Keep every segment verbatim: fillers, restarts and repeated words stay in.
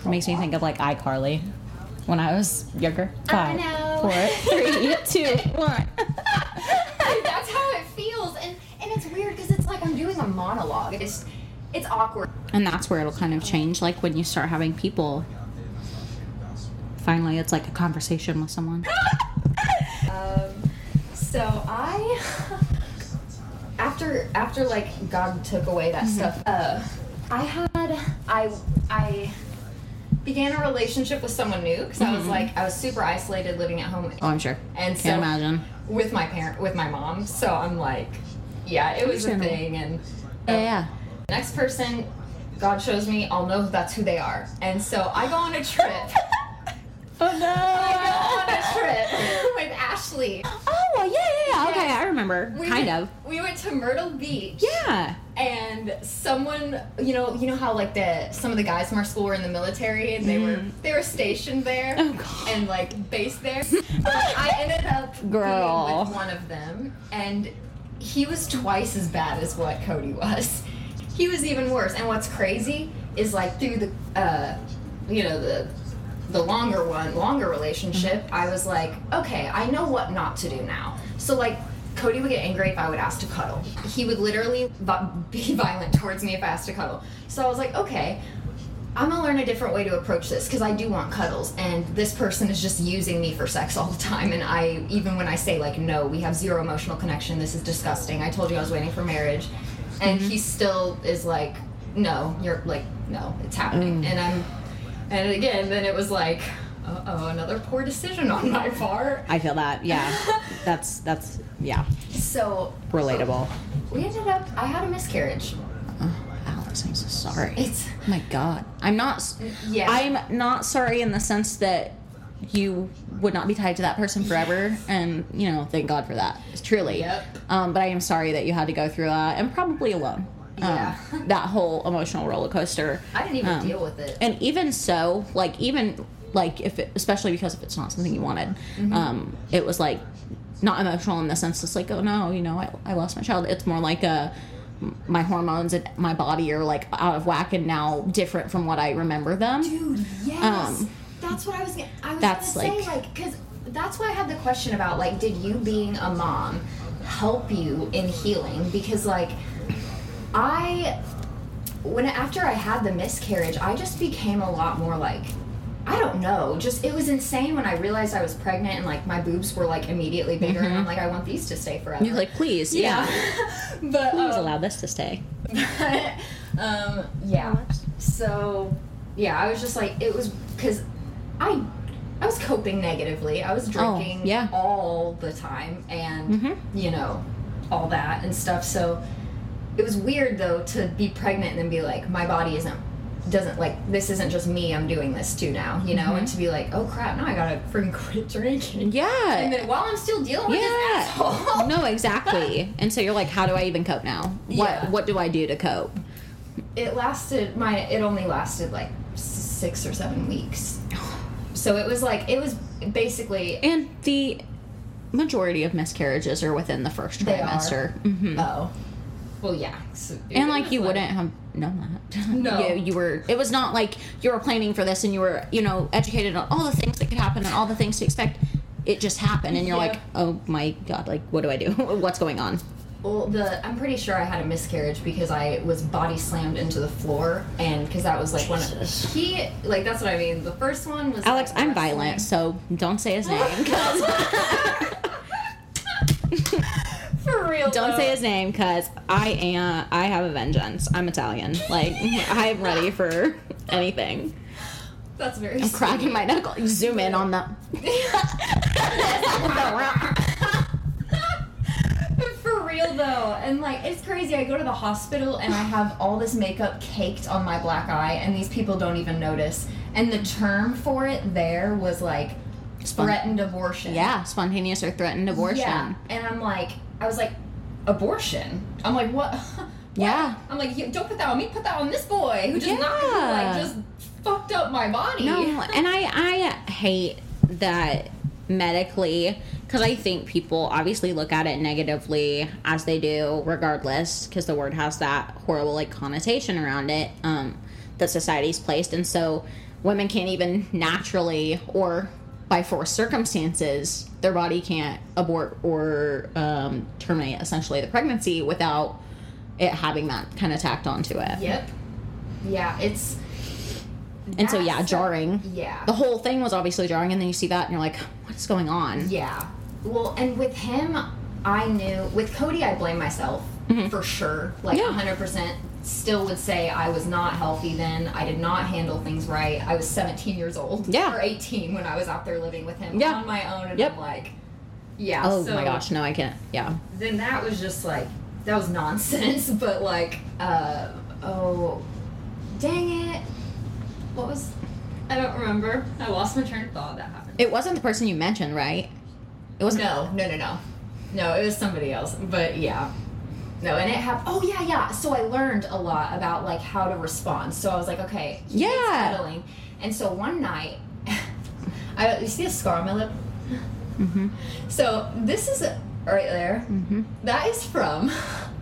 makes me think of like iCarly when I was younger. I Five, know. four, three, two, one. That's how it feels, and and it's weird because it's like I'm doing a monologue. It's it's awkward. And that's where it'll kind of change, like when you start having people. Finally, it's like a conversation with someone. Um, so I, after after like God took away that mm-hmm. stuff, uh, I had I I began a relationship with someone new because mm-hmm. I was like I was super isolated living at home. Oh, I'm sure. And Can't so imagine with my parent with my mom. So I'm like, yeah, it was a thing. And uh, yeah, yeah. Next person God shows me, I'll know that's who they are. And so I go on a trip. Oh no! I go on a trip with Ashley. Oh yeah, yeah, yeah. Yes. Okay, I remember. We kind went, of. We went to Myrtle Beach. Yeah. And someone, you know, you know how like the some of the guys from our school were in the military and they mm. were they were stationed there oh, God. and like based there. But I ended up Girl. being with one of them, and he was twice as bad as what Cody was. He was even worse. And what's crazy is like through the, uh, you know, the. the longer one, longer relationship, mm-hmm. I was like, okay, I know what not to do now. So, like, Cody would get angry if I would ask to cuddle. He would literally be violent towards me if I asked to cuddle. So I was like, okay, I'm gonna learn a different way to approach this because I do want cuddles, and this person is just using me for sex all the time. And I, even when I say, like, no, we have zero emotional connection, this is disgusting. I told you I was waiting for marriage. And mm-hmm. he still is like, no, you're like, no, it's happening. Mm. And I'm, And again, then it was like, uh-oh, another poor decision on my part. I feel that, yeah. that's, that's, yeah. So. Relatable. We ended up, I had a miscarriage. Oh, Alex, I'm so sorry. It's. Oh my God. I'm not, yeah. I'm not sorry in the sense that you would not be tied to that person forever. And, you know, thank God for that. Truly. Yep. Um, but I am sorry that you had to go through that, and probably alone. Yeah. Um, that whole emotional roller coaster. I didn't even um, deal with it. And even so, like, even, like, if it, especially because if it's not something you wanted, mm-hmm. um, it was, like, not emotional in the sense it's like, oh, no, you know, I, I lost my child. It's more like a, my hormones and my body are, like, out of whack and now different from what I remember them. Dude, yes. Um, that's what I was going I was that's gonna like, say, like, because that's why I had the question about, like, did you being a mom help you in healing? Because, like, I, when after I had the miscarriage, I just became a lot more like, I don't know, just, it was insane when I realized I was pregnant and, like, my boobs were, like, immediately bigger, mm-hmm. and I'm like, I want these to stay forever. You're like, please, yeah. yeah. But, please um, allow this to stay. But, um, yeah. So, yeah, I was just like, it was, because I, I was coping negatively. I was drinking oh, yeah. all the time, and, mm-hmm. you know, all that and stuff, so... It was weird, though, to be pregnant and then be like, my body isn't, doesn't, like, this isn't just me, I'm doing this too now, you know? Mm-hmm. And to be like, oh, crap, now I gotta freaking quit drinking. Yeah. And then while I'm still dealing with yeah. this asshole. No, exactly. And so you're like, how do I even cope now? What yeah. What do I do to cope? It lasted, my, it only lasted, like, six or seven weeks. So it was, like, it was basically... And the majority of miscarriages are within the first trimester. They are? Mm-hmm. Oh. Well, yeah. So and, like, you like, wouldn't have known that. No. you, you were, it was not like you were planning for this and you were, you know, educated on all the things that could happen and all the things to expect. It just happened, and you're yeah. like, oh, my God, like, what do I do? What's going on? Well, the I'm pretty sure I had a miscarriage because I was body slammed into the floor, and because that was, like, one of... He, like, that's what I mean. The first one was... Alex, like, I'm violent, so don't say his name, because... For real, Don't though. say his name, because I am. I have a vengeance. I'm Italian. Like, I'm ready for anything. That's very. I'm sweet. cracking my knuckle. Zoom in on the. For real though, and like it's crazy. I go to the hospital and I have all this makeup caked on my black eye, and these people don't even notice. And the term for it there was like Spon- threatened abortion. Yeah, spontaneous or threatened abortion. Yeah, and I'm like. I was like, abortion? I'm like, what? what? Yeah. I'm like, don't put that on me, put that on this boy who just yeah. not, like, just fucked up my body. No, and I, I hate that medically, because I think people obviously look at it negatively, as they do, regardless, because the word has that horrible, like, connotation around it, um, that society's placed, and so women can't even naturally or by forced circumstances, their body can't abort or um, terminate essentially the pregnancy without it having that kind of tacked onto it. Yep. Yeah, it's... And so, yeah, jarring. Yeah. The whole thing was obviously jarring, and then you see that, and you're like, what is going on? Yeah. Well, and with him, I knew... With Cody, I blame myself, mm-hmm. for sure. Like, yeah. one hundred percent. Still would say I was not healthy then. I did not handle things right. I was seventeen years old. Yeah. Or eighteen when I was out there living with him yeah. on my own. And yep. I'm like, yeah. Oh, so my gosh. No, I can't. Yeah. Then that was just like, that was nonsense. But, like, uh, oh, dang it. What was... I don't remember. I lost my train of thought. That happened. It wasn't the person you mentioned, right? It wasn't. No, no, no, no. No, it was somebody else. But yeah. No, and it happened. Oh, yeah, yeah. So I learned a lot about, like, how to respond. So I was like, okay. Yeah. Settling. And so one night, I, you see a scar on my lip? Mm-hmm. So this is right there. Mm-hmm. That is from...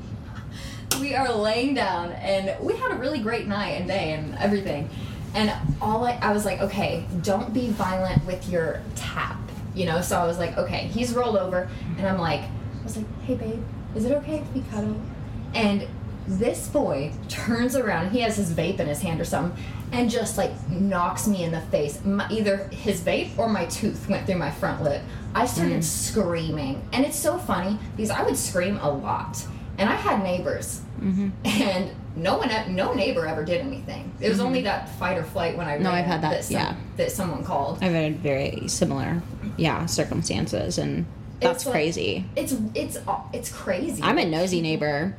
We are laying down, and we had a really great night and day and everything. And all I, I was like, okay, don't be violent with your tap, you know? So I was like, okay, he's rolled over, and I'm like, I was like, hey, babe, is it okay if we cuddle? And this boy turns around, he has his vape in his hand or something, and just, like, knocks me in the face. My, either his vape or my tooth went through my front lip. I started mm. screaming. And it's so funny, because I would scream a lot. And I had neighbors, mm-hmm. and no one, no neighbor ever did anything. It was mm-hmm. only that fight or flight when I no, I've had that, that some, yeah, that someone called. I've had very similar, yeah, circumstances, and that's like, crazy. It's it's it's crazy. I'm a nosy neighbor.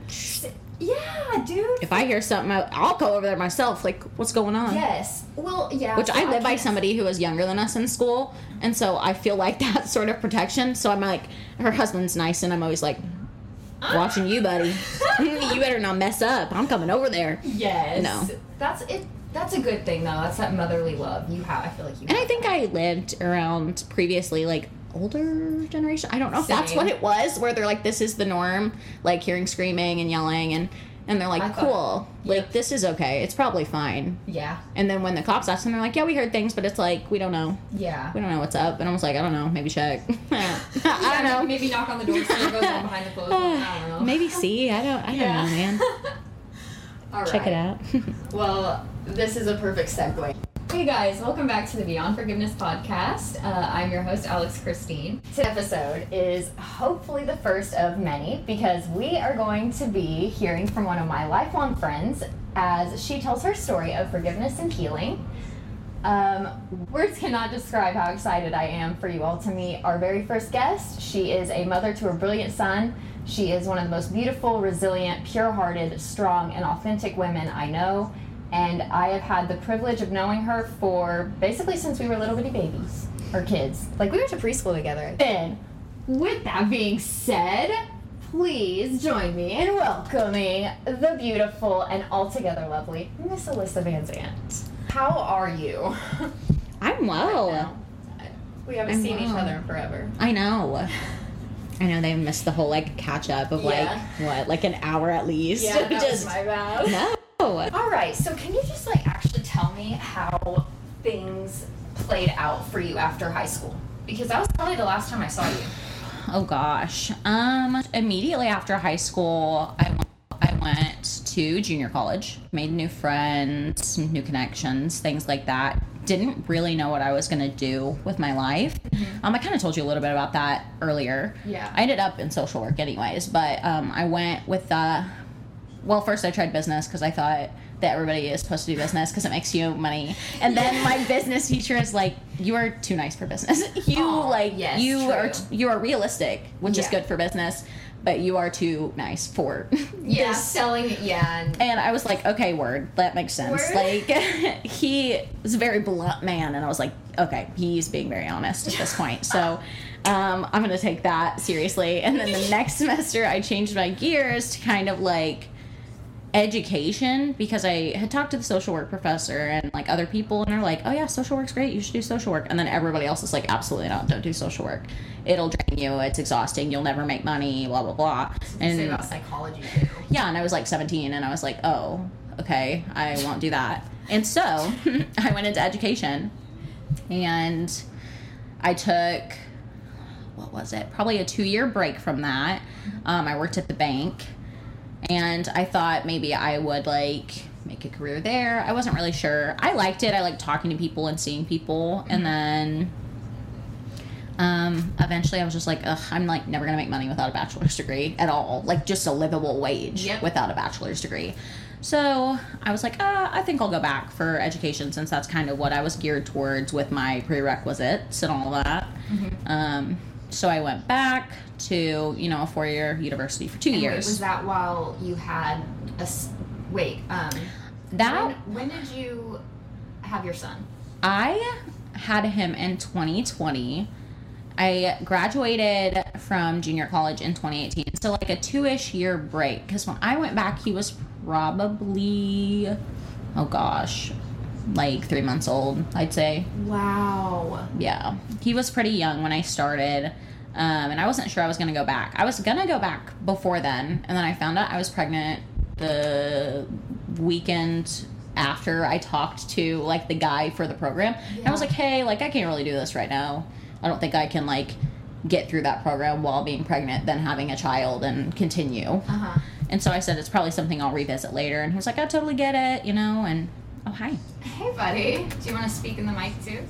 Yeah, dude. If I hear something, I'll go over there myself. Like, what's going on? Yes. Well, yeah. Which I live I by somebody who was younger than us in school, and so I feel like that sort of protection. So I'm like, her husband's nice, and I'm always like, watching you, buddy. You better not mess up. I'm coming over there. Yes. No. That's it. That's a good thing, though. That's that motherly love you have. I feel like you. And have I think that. I lived around previously, like, older generation. I don't know if Same. that's what it was, where they're like, this is the norm, like hearing screaming and yelling, and and they're like, I cool, thought, like yep. this is okay. It's probably fine. Yeah. And then when the cops asked them, they're like, yeah, we heard things, but it's like we don't know. Yeah. We don't know what's up. And I was like, I don't know. Maybe check. I don't yeah, know. Maybe knock on the door. Someone goes on behind the clothes. I don't know. Maybe see. I don't. I yeah. don't know, man. All right. Check it out. Well, this is a perfect segue. Hey guys, welcome back to the Beyond Forgiveness podcast. Uh, I'm your host, Alex Christine. Today's episode is hopefully the first of many because we are going to be hearing from one of my lifelong friends as she tells her story of forgiveness and healing. Um, words cannot describe how excited I am for you all to meet our very first guest. She is a mother to a brilliant son. She is one of the most beautiful, resilient, pure-hearted, strong, and authentic women I know. And I have had the privilege of knowing her for basically since we were little bitty babies, or kids. Like, we went to preschool together. And with that being said, please join me in welcoming the beautiful and altogether lovely Miss Alyssa Van Zandt. How are you? I'm well. Right we haven't I'm seen well. each other in forever. I know. I know they missed the whole, like, catch-up of, Yeah. like, what, like an hour at least? Yeah, that Just, was my bad. No. All right, so can you just, like, actually tell me how things played out for you after high school? Because that was probably the last time I saw you. Oh, gosh. Um, immediately after high school, I went, I went to junior college, made new friends, new connections, things like that. Didn't really know what I was going to do with my life. Mm-hmm. Um, I kind of told you a little bit about that earlier. Yeah. I ended up in social work anyways, but um, I went with... Uh, Well, first I tried business because I thought that everybody is supposed to do business because it makes you money. And then yeah. my business teacher is like, "You are too nice for business. You Aww, like yes, you true. are t- you are realistic, which yeah. is good for business, but you are too nice for yeah this." selling yeah." And, and I was like, "Okay, word, that makes sense." Word? Like he was a very blunt man, and I was like, "Okay, he's being very honest at this point." So. Um, I'm going to take that seriously. And then the next semester, I changed my gears to kind of like education because I had talked to the social work professor and like other people, and they're like, "Oh yeah, social work's great. You should do social work." And then everybody else is like, "Absolutely not. Don't do social work. It'll drain you. It's exhausting. You'll never make money. Blah blah blah." And say about psychology too. yeah, and I was like seventeen, and I was like, "Oh, okay, I won't do that. And so I went into education, and I took, what was it? Probably a two-year break from that. Um, I worked at the bank, and I thought maybe I would, like, make a career there. I wasn't really sure. I liked it. I liked talking to people and seeing people. And then um, eventually I was just like, ugh, I'm, like, never going to make money without a bachelor's degree at all. Like, just a livable wage yep. without a bachelor's degree. So I was like, uh, I think I'll go back for education, since that's kind of what I was geared towards with my prerequisites and all that. Mm-hmm. Um, so I went back to, you know, a four-year university for two and years. Wait, was that while you had a... Wait, um... That... When, when did you have your son? I had him in twenty twenty. I graduated from junior college in twenty eighteen. So, like, a two-ish year break. Because when I went back, he was probably, oh gosh, like three months old, I'd say. Wow. Yeah. He was pretty young when I started. Um, and I wasn't sure I was going to go back. I was going to go back before then. And then I found out I was pregnant the weekend after I talked to, like, the guy for the program. Yeah. And I was like, hey, like, I can't really do this right now. I don't think I can, like, get through that program while being pregnant, then having a child and continue. Uh-huh. And so I said, it's probably something I'll revisit later. And he was like, I totally get it, you know, and, oh, hi. Hey, buddy. Do you want to speak in the mic, too?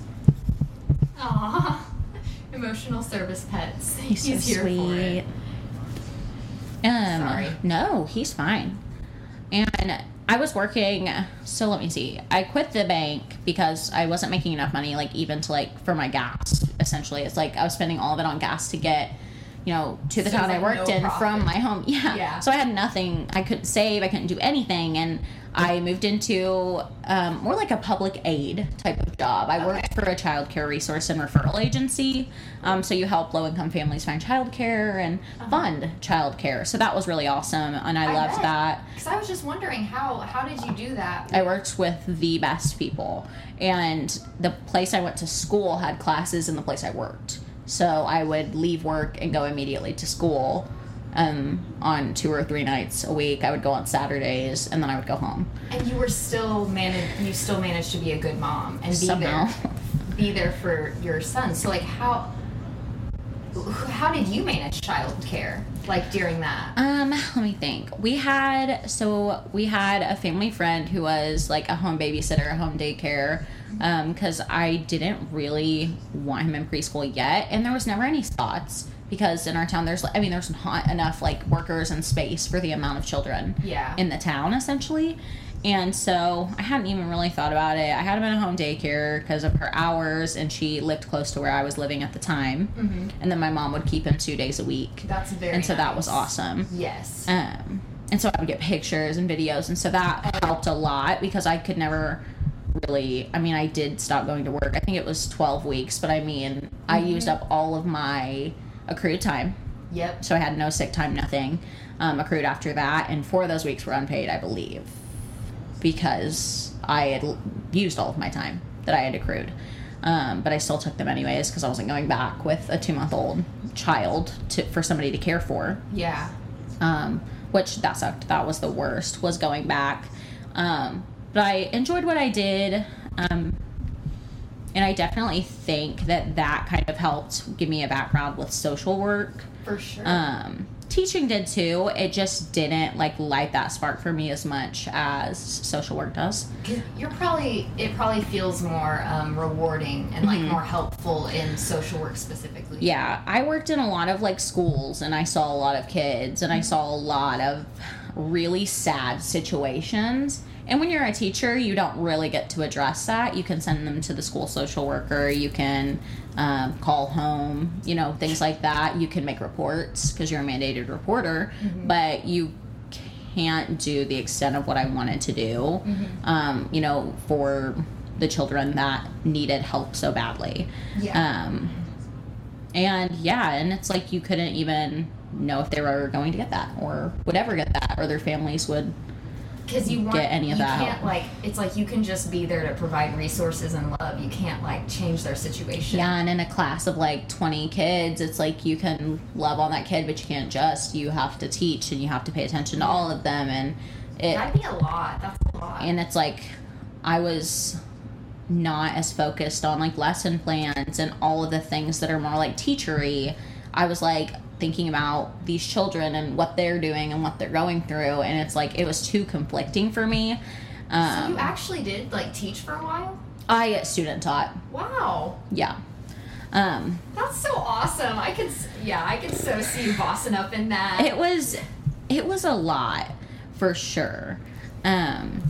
Aww. Emotional service pets. He's, he's so here sweet. For it. Um, Sorry. No, he's fine. And I was working, so let me see. I quit the bank because I wasn't making enough money, like, even to, like, for my gas, essentially. It's like I was spending all of it on gas to get, you know, to the So town I like worked no in profit. from my home. Yeah. Yeah. So I had nothing. I couldn't save. I couldn't do anything. And I moved into um, more like a public aid type of job. I worked Okay. for a child care resource and referral agency. Um, so you help low-income families find child care and Uh-huh. fund child care. So that was really awesome, and I, I loved bet. that. Because I was just wondering, how how did you do that? I worked with the best people, and the place I went to school had classes in the place I worked. So I would leave work and go immediately to school um, on two or three nights a week. I would go on Saturdays, and then I would go home. And you were still managed. You still managed to be a good mom and be Somehow. there, be there for your son. So, like, how how did you manage childcare, like, during that? Um, let me think. We had, so we had a family friend who was like a home babysitter, a home daycare, um, cause I didn't really want him in preschool yet. And there was never any spots because in our town, there's, I mean, there's not enough, like, workers and space for the amount of children Yeah. in the town, essentially. And so I hadn't even really thought about it. I had him in a home daycare because of her hours, and she lived close to where I was living at the time. Mm-hmm. And then my mom would keep him two days a week. That's very And so that nice. was awesome. Yes. Um, and so I would get pictures and videos, and so that helped a lot because I could never really, I mean, I did stop going to work. I think it was twelve weeks, but I mean, mm-hmm. I used up all of my accrued time. Yep. So I had no sick time, nothing um, accrued after that, and four of those weeks were unpaid, I believe, because I had l- used all of my time that I had accrued. Um, but I still took them anyways because I wasn't going back with a two-month-old child to, for somebody to care for. Yeah. Um, which that sucked. That was the worst, was going back. Um, but I enjoyed what I did. Um, and I definitely think that that kind of helped give me a background with social work. For sure. Um, teaching did too. It just didn't, like, light that spark for me as much as social work does. 'Cause you're probably, it probably feels more um, rewarding and, like, Mhm. more helpful in social work specifically. Yeah, I worked in a lot of, like, schools, and I saw a lot of kids, and I saw a lot of really sad situations. And when you're a teacher, you don't really get to address that. You can send them to the school social worker. You can um, call home, you know, things like that. You can make reports because you're a mandated reporter, Mm-hmm. but you can't do the extent of what I wanted to do, Mm-hmm. um, you know, for the children that needed help so badly. Yeah. Um, and yeah, and it's like you couldn't even know if they were going to get that or would ever get that, or their families would Because you want, get any of you that can't, help. like, it's like you can just be there to provide resources and love. You can't, like, change their situation. Yeah, and in a class of like twenty kids, it's like you can love on that kid, but you can't just. You have to teach, and you have to pay attention to all of them, and it. That'd be a lot. That's a lot. And it's like I was not as focused on like lesson plans and all of the things that are more like teachery. I was like thinking about these children and what they're doing and what they're going through, and it's like it was too conflicting for me. Um, so you actually did like teach for a while? I student taught. Wow. Yeah. Um, That's so awesome. I could, yeah, I could so see you bossing up in that. it was, it was a lot for sure. Um,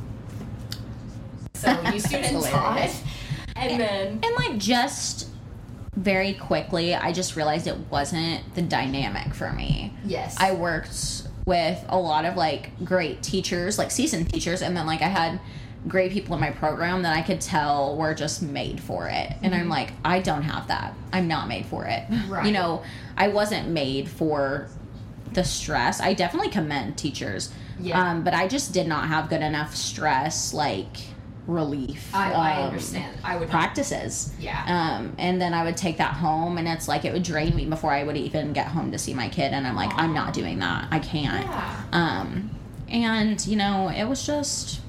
so you student taught, and, and then and like just very quickly, I just realized it wasn't the dynamic for me. Yes. I worked with a lot of like great teachers, like seasoned teachers, and then like I had great people in my program that I could tell were just made for it. And Mm-hmm. I'm like, I don't have that. I'm not made for it. Right. You know, I wasn't made for the stress. I definitely commend teachers. Yeah. Um, but I just did not have good enough stress, like relief. I, I um, understand. I would practices. Yeah. Um, and then I would take that home, and it's like it would drain me before I would even get home to see my kid. And I'm like, I'm not doing that. I can't. Yeah. Um, and you know, it was just,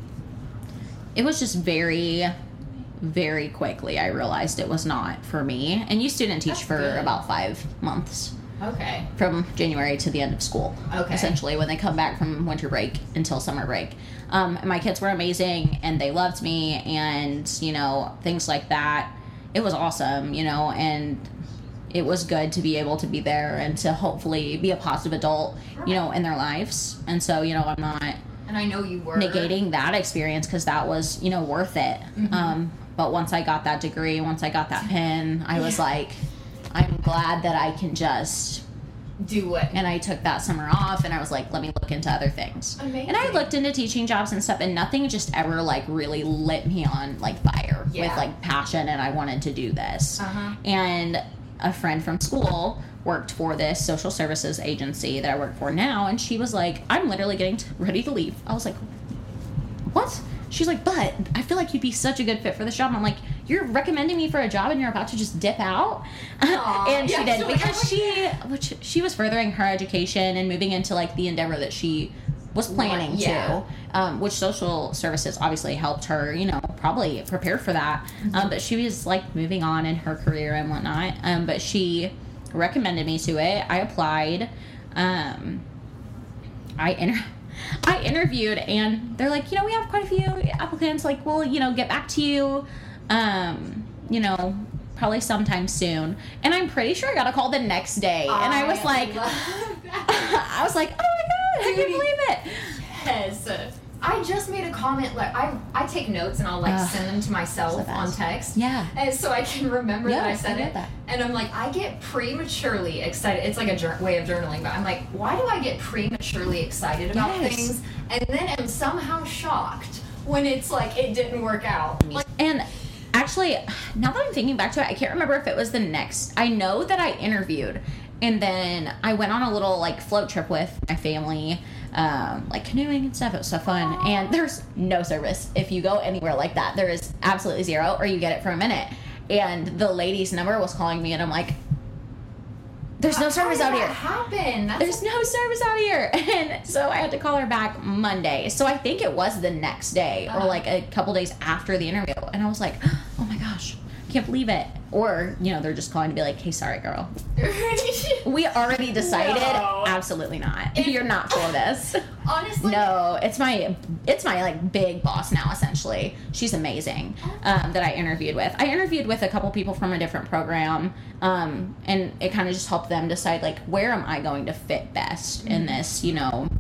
it was just very, very quickly I realized it was not for me. And you student teach That's for good. about five months. Okay. From January to the end of school. Okay. Essentially, when they come back from winter break until summer break. Um, and my kids were amazing, and they loved me, and, you know, things like that. It was awesome, you know, and it was good to be able to be there and to hopefully be a positive adult, you know, in their lives. And so, you know, I'm not And I know you were negating that experience because that was, you know, worth it. Mhm. Um, but once I got that degree, once I got that pin, I was Yeah. like, I'm glad that I can just do it. and I took that summer off, and I was like, let me look into other things. Amazing. And I looked into teaching jobs and stuff, and nothing just ever like really lit me on like fire Yeah. with like passion, and I wanted to do this. Uh-huh. And a friend from school worked for this social services agency that I work for now, and she was like, I'm literally getting t- ready to leave. I was like, what? She's like, but I feel like you'd be such a good fit for this job. And I'm like, you're recommending me for a job and you're about to just dip out? Aw, and she yeah, did so because like, she, which she was furthering her education and moving into like the endeavor that she was planning Yeah. to, um, which social services obviously helped her, you know, probably prepare for that. Mm-hmm. Um, but she was like moving on in her career and whatnot. Um, but she recommended me to it. I applied. Um, I inter- I interviewed, and they're like, you know, we have quite a few applicants. Like, we'll, you know, get back to you, um, you know, probably sometime soon. And I'm pretty sure I got a call the next day, and I was like, love that. I was like, oh my god, I can't Dude, believe it. Yes. I just made a comment. Like I, I take notes and I'll like Ugh. send them to myself It's the on best. text. Yeah. And so I can remember that I Yes, said I get it. that. And I'm like, I get prematurely excited. It's like a jour- way of journaling, but I'm like, why do I get prematurely excited about Yes. things and then am somehow shocked when it's like it didn't work out? Like, And actually, now that I'm thinking back to it, I can't remember if it was the next. I know that I interviewed, and then I went on a little like float trip with my family, um, like canoeing and stuff. It was so fun. And there's no service if you go anywhere like that. There is absolutely zero, or you get it for a minute. And the lady's number was calling me, and I'm like, "There's no how service did out that here. happen? That's There's no service out here." And so I had to call her back Monday. So I think it was the next day or Uh-huh. like a couple days after the interview. And I was like, oh my gosh, I can't believe it. Or, you know, they're just calling to be like, hey, sorry, girl. We already decided. No. Absolutely not. You're not for this. Honestly, No, it's my it's my like big boss now. Essentially, she's amazing. Um, that I interviewed with. I interviewed with a couple people from a different program, um, and it kind of just helped them decide like where am I going to fit best in this, you know,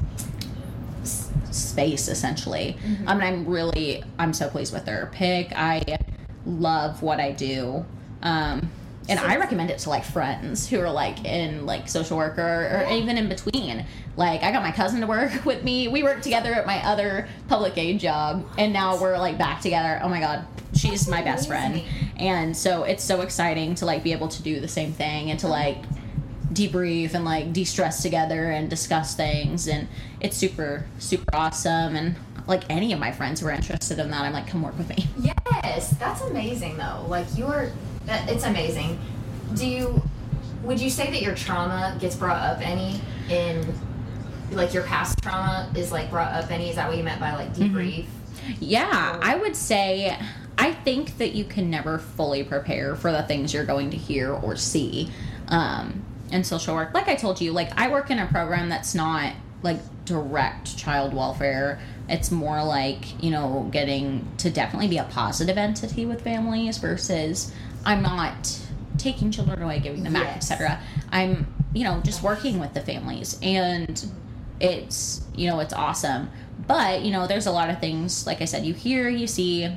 s- space essentially. Mhm. Um, and I'm really I'm so pleased with their pick. I love what I do. Um, and So- I recommend it to like friends who are like in like social worker or Yeah. even in between. Like I got my cousin to work with me. We worked together at my other public aid job, and now we're like back together. Oh my god, she's That's my best friend. amazing. And so it's so exciting to like be able to do the same thing and to like debrief and like de-stress together and discuss things, and it's super super awesome. And like any of my friends who are interested in that, I'm like, come work with me. Yes, that's amazing though. Like you're, that, it's amazing. Do you, would you say that your trauma gets brought up any in like your past trauma is like brought up any? Is that what you meant by like debrief? Mm-hmm. Yeah, I would say I think that you can never fully prepare for the things you're going to hear or see um, in social work. Like I told you, like I work in a program that's not like direct child welfare. It's more like, you know, getting to definitely be a positive entity with families versus I'm not taking children away, giving them back, yes. et cetera. I'm, you know, just working with the families, and it's, you know, it's awesome. But, you know, there's a lot of things, like I said, you hear, you see,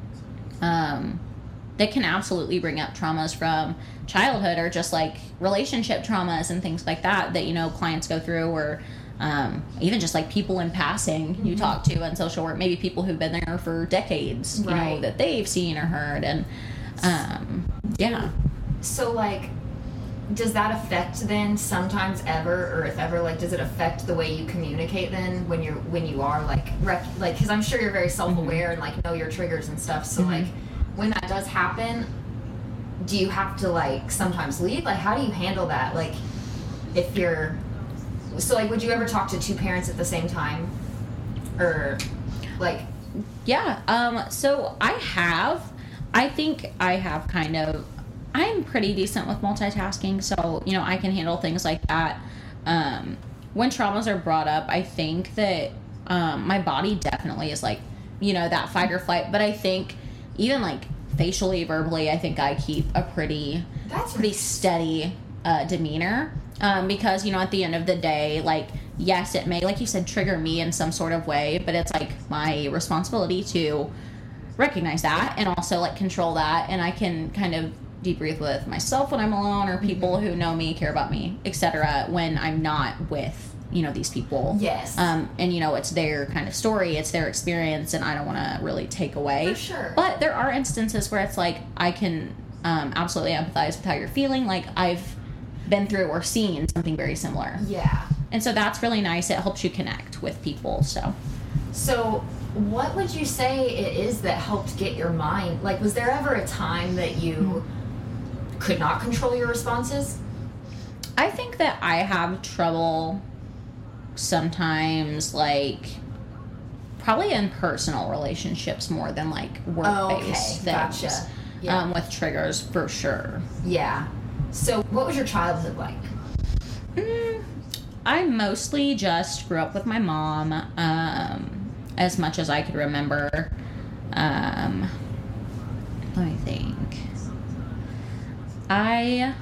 um, that can absolutely bring up traumas from childhood or just like relationship traumas and things like that, that, you know, clients go through, or um, even just like people in passing you mm-hmm. talk to in social work, maybe people who've been there for decades, you right. know, that they've seen or heard. And, um, yeah. So, like, does that affect then sometimes ever, or if ever, like, does it affect the way you communicate then when you're when you are like rec- like because I'm sure you're very self-aware mm-hmm. and like know your triggers and stuff. So mm-hmm. like when that does happen, do you have to like sometimes leave? Like, how do you handle that? Like, if you're so like, would you ever talk to two parents at the same time, or like? Yeah. Um. So I have. I think I have kind of. I'm pretty decent with multitasking, so, you know, I can handle things like that. Um, when traumas are brought up, I think that um, my body definitely is like, you know, that fight or flight. But I think even like facially, verbally, I think I keep a pretty, That's pretty steady uh, demeanor. Um, because, you know, at the end of the day, like, yes, it may, like you said, trigger me in some sort of way, but it's like my responsibility to recognize that and also like control that. And I can kind of debrief with myself when I'm alone, or people mm-hmm. who know me, care about me, et cetera, when I'm not with, you know, these people. Yes. Um, and, you know, it's their kind of story, it's their experience, and I don't want to really take away. For sure. But there are instances where it's like, I can um, absolutely empathize with how you're feeling. Like, I've been through or seen something very similar. Yeah. And so that's really nice. It helps you connect with people, so. So, what would you say it is that helped get your mind? Like, was there ever a time that you... Mm-hmm. could not control your responses? I think that I have trouble sometimes, like, probably in personal relationships more than, like, work-based oh, okay. things. Gotcha. Yeah. Um, with triggers, for sure. Yeah. So, what was your childhood like? Mm, I mostly just grew up with my mom, um, as much as I could remember. Um, let me think. I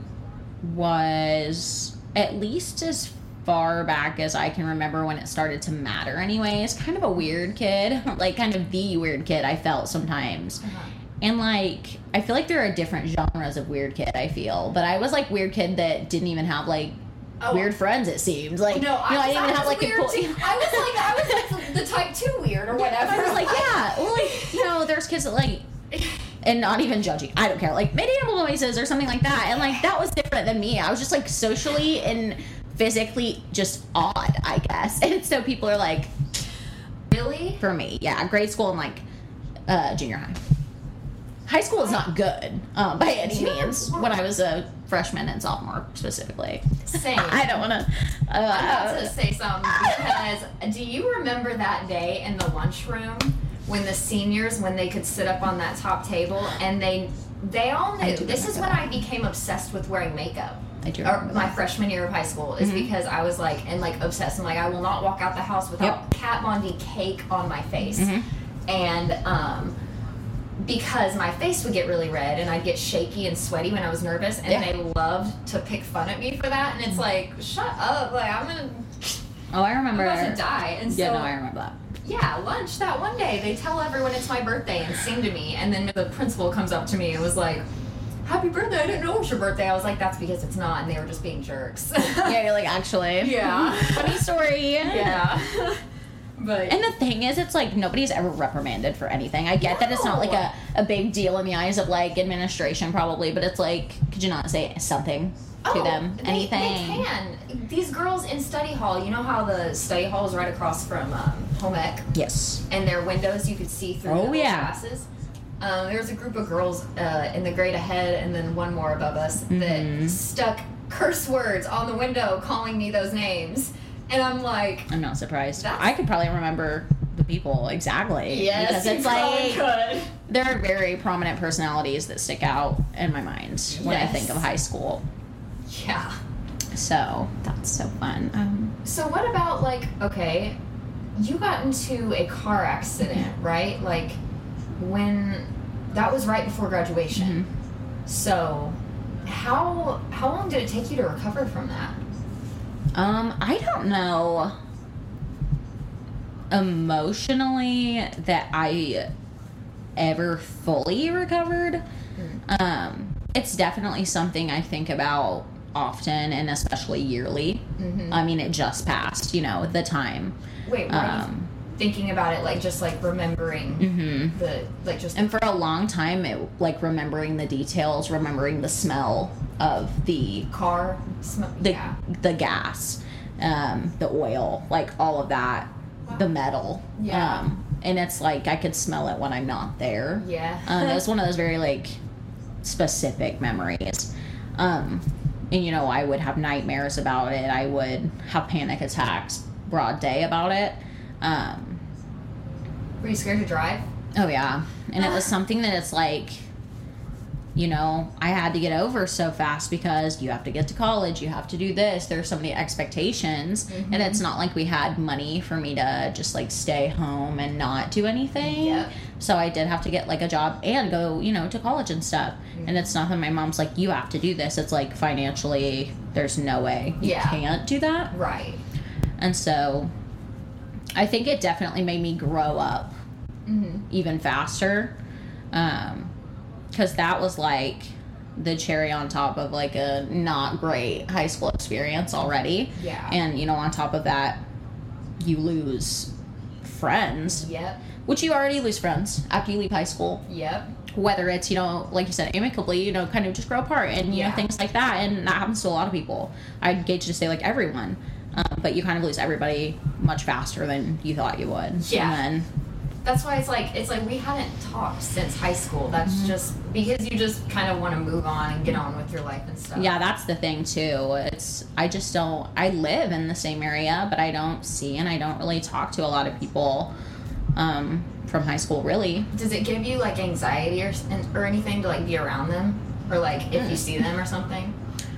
was, at least as far back as I can remember when it started to matter anyways, kind of a weird kid. Like, kind of the weird kid I felt sometimes. Uh-huh. And, like, I feel like there are different genres of weird kid, I feel. But I was, like, weird kid that didn't even have, like, oh. weird friends, it seemed. Like, no, I, you know, I didn't even have, like, weird a cool... too. I was, like, I was, like, the type two weird or whatever. I was like, yeah. Well, like, you know, there's kids that, like... And not even judging. I don't care. Like, made animal noises or something like that. And, like, that was different than me. I was just, like, socially and physically just odd, I guess. And so people are like... Really? For me, yeah. Grade school and, like, uh, junior high. High school is not good, uh, by any means, when I was a freshman and sophomore, specifically. Same. I don't want to... Uh, I'm about to say something, because do you remember that day in the lunchroom when the seniors, when they could sit up on that top table, and they they all knew. This is when that. I became obsessed with wearing makeup. I do or my that. freshman year of high school is mm-hmm. because I was like, and like obsessed. I'm like, I will not walk out the house without yep. Kat Von D cake on my face. Mm-hmm. And um, because my face would get really red and I'd get shaky and sweaty when I was nervous, and yeah. they loved to pick fun at me for that. And it's like, shut up, like I'm gonna. Oh, I remember. I'm about to die. And yeah, so, no, I remember that. Yeah, lunch that one day, they tell everyone it's my birthday and sing to me, and then the principal comes up to me and was like, happy birthday, I didn't know it was your birthday. I was like, that's because it's not, and they were just being jerks. Yeah, you're like, actually. Yeah. Funny story. Yeah. But and the thing is, it's like nobody's ever reprimanded for anything. I get no. that it's not like a, a big deal in the eyes of like administration probably, but it's like, could you not say something to oh, them? They, Anything? They can. These girls in study hall, you know how the study hall is right across from um, home ec? Yes. And their windows you could see through oh, the yeah. glasses. Um, there was a group of girls uh, in the grade ahead and then one more above us mm-hmm. that stuck curse words on the window calling me those names. And I'm like, I'm not surprised. That's- I could probably remember the people exactly. yes, because it's you probably like could. there are very prominent personalities that stick out in my mind when I Yes. think of high school. Yeah. So that's so fun. Um, So what about like, okay, you got into a car accident, right? Like when that was right before graduation. mhm. So how how long did it take you to recover from that? um, I don't know emotionally that I ever fully recovered. Mm. Um, it's definitely something I think about often and especially yearly. Mhm. I mean, it just passed, you know, the time. Wait, what are you Um, thinking about it? Like just like remembering mhm. the like just And for a long time, it like remembering the details, remembering the smell of the car smell. the Yeah. the gas, um, the oil, like all of that, the metal. Yeah. Um, and it's like I could smell it when I'm not there. Yeah. Um, it was one of those very like specific memories. Um, and you know, I would have nightmares about it. I would have panic attacks broad day about it. Um, Were you scared to drive? oh yeah, and it was something that it's like, you know, I had to get over so fast because you have to get to college, you have to do this. There's so many expectations, Mhm. and it's not like we had money for me to just like stay home and not do anything. Yep. So I did have to get like a job and go, you know, to college and stuff. Mhm. And it's not that my mom's like, you have to do this. It's like financially, there's no way you Yeah. can't do that. Right. And so I think it definitely made me grow up Mm-hmm. even faster. Um, because that was like the cherry on top of like a not great high school experience already. Yeah. And, you know, on top of that, you lose friends, Yep. which you already lose friends after you leave high school. Yep. Whether it's, you know, like you said, amicably, you know, kind of just grow apart and, you Yeah. know, things like that. And that happens to a lot of people. I'd gauge to say like everyone. Um, but you kind of lose everybody much faster than you thought you would. Yeah. And then, That's why it's like it's like we hadn't talked since high school. That's Mhm. just because you just kind of want to move on and get on with your life and stuff. yeah, that's the thing too. It's, I just don't, I live in the same area, but I don't see and I don't really talk to a lot of people um, from high school, really. Does it give you like anxiety or s- or anything to like be around them, or like if you see them or something?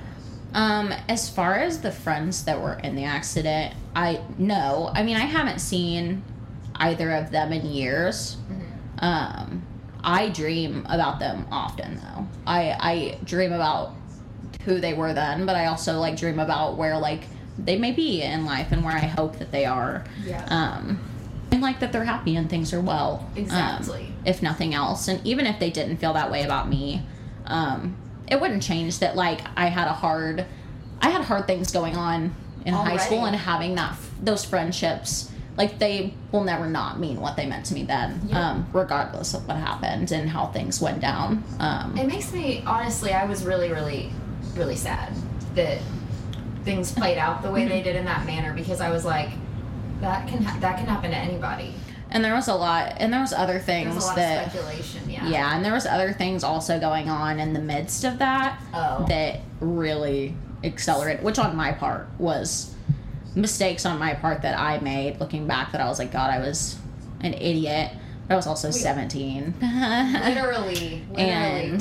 Um, as far as the friends that were in the accident, I, no. I mean, I haven't seen either of them in years. Mm-hmm. Um, I dream about them often, though. I, I dream about who they were then, but I also, like, dream about where, like, they may be in life and where I hope that they are. Yeah. Um, and, like, that they're happy and things are well. Exactly. Um, if nothing else. And even if they didn't feel that way about me, um, it wouldn't change that, like, I had a hard... I had hard things going on in high Already. school, and having that those friendships... Like, they will never not mean what they meant to me then, Yeah. um, regardless of what happened and how things went down. Um, It makes me, honestly, I was really, really, really sad that things played out the way they did in that manner, because I was like, that can ha- that can happen to anybody. and there was a lot, and there was other There's things a lot that, of speculation. Yeah. yeah, and there was other things also going on in the midst of that Oh. that really accelerated, which on my part was mistakes on my part that I made. Looking back, that I was like, God, I was an idiot, but I was also We- seventeen. Literally, literally. And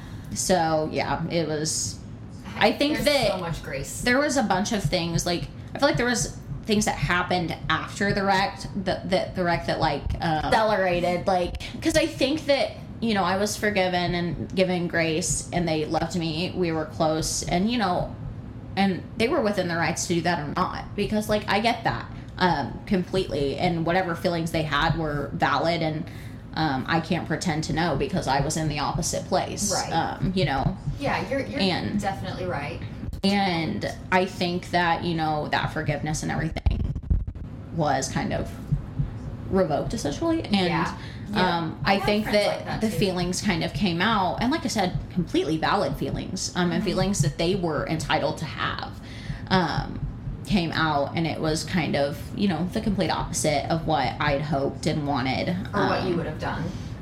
so yeah, it was. I think There's that so much grace. there was a bunch of things, like I feel like there was things that happened after the wreck that, that the wreck that like um, accelerated, like, because I think that, you know, I was forgiven and given grace and they loved me, we were close, and you know, and they were within their rights to do that or not, because like I get that um completely, and whatever feelings they had were valid, and um I can't pretend to know because I was in the opposite place, Right. um you know. Yeah, you're you're And- definitely right. And I think that, you know, that forgiveness and everything was kind of revoked, essentially. And Yeah. Yeah. um, I I, have think friends that, like that, the too. feelings kind of came out. And like I said, completely valid feelings, um, and Mm-hmm. feelings that they were entitled to have, um, came out. And it was kind of, you know, the complete opposite of what I'd hoped and wanted. Or what um, you would have done,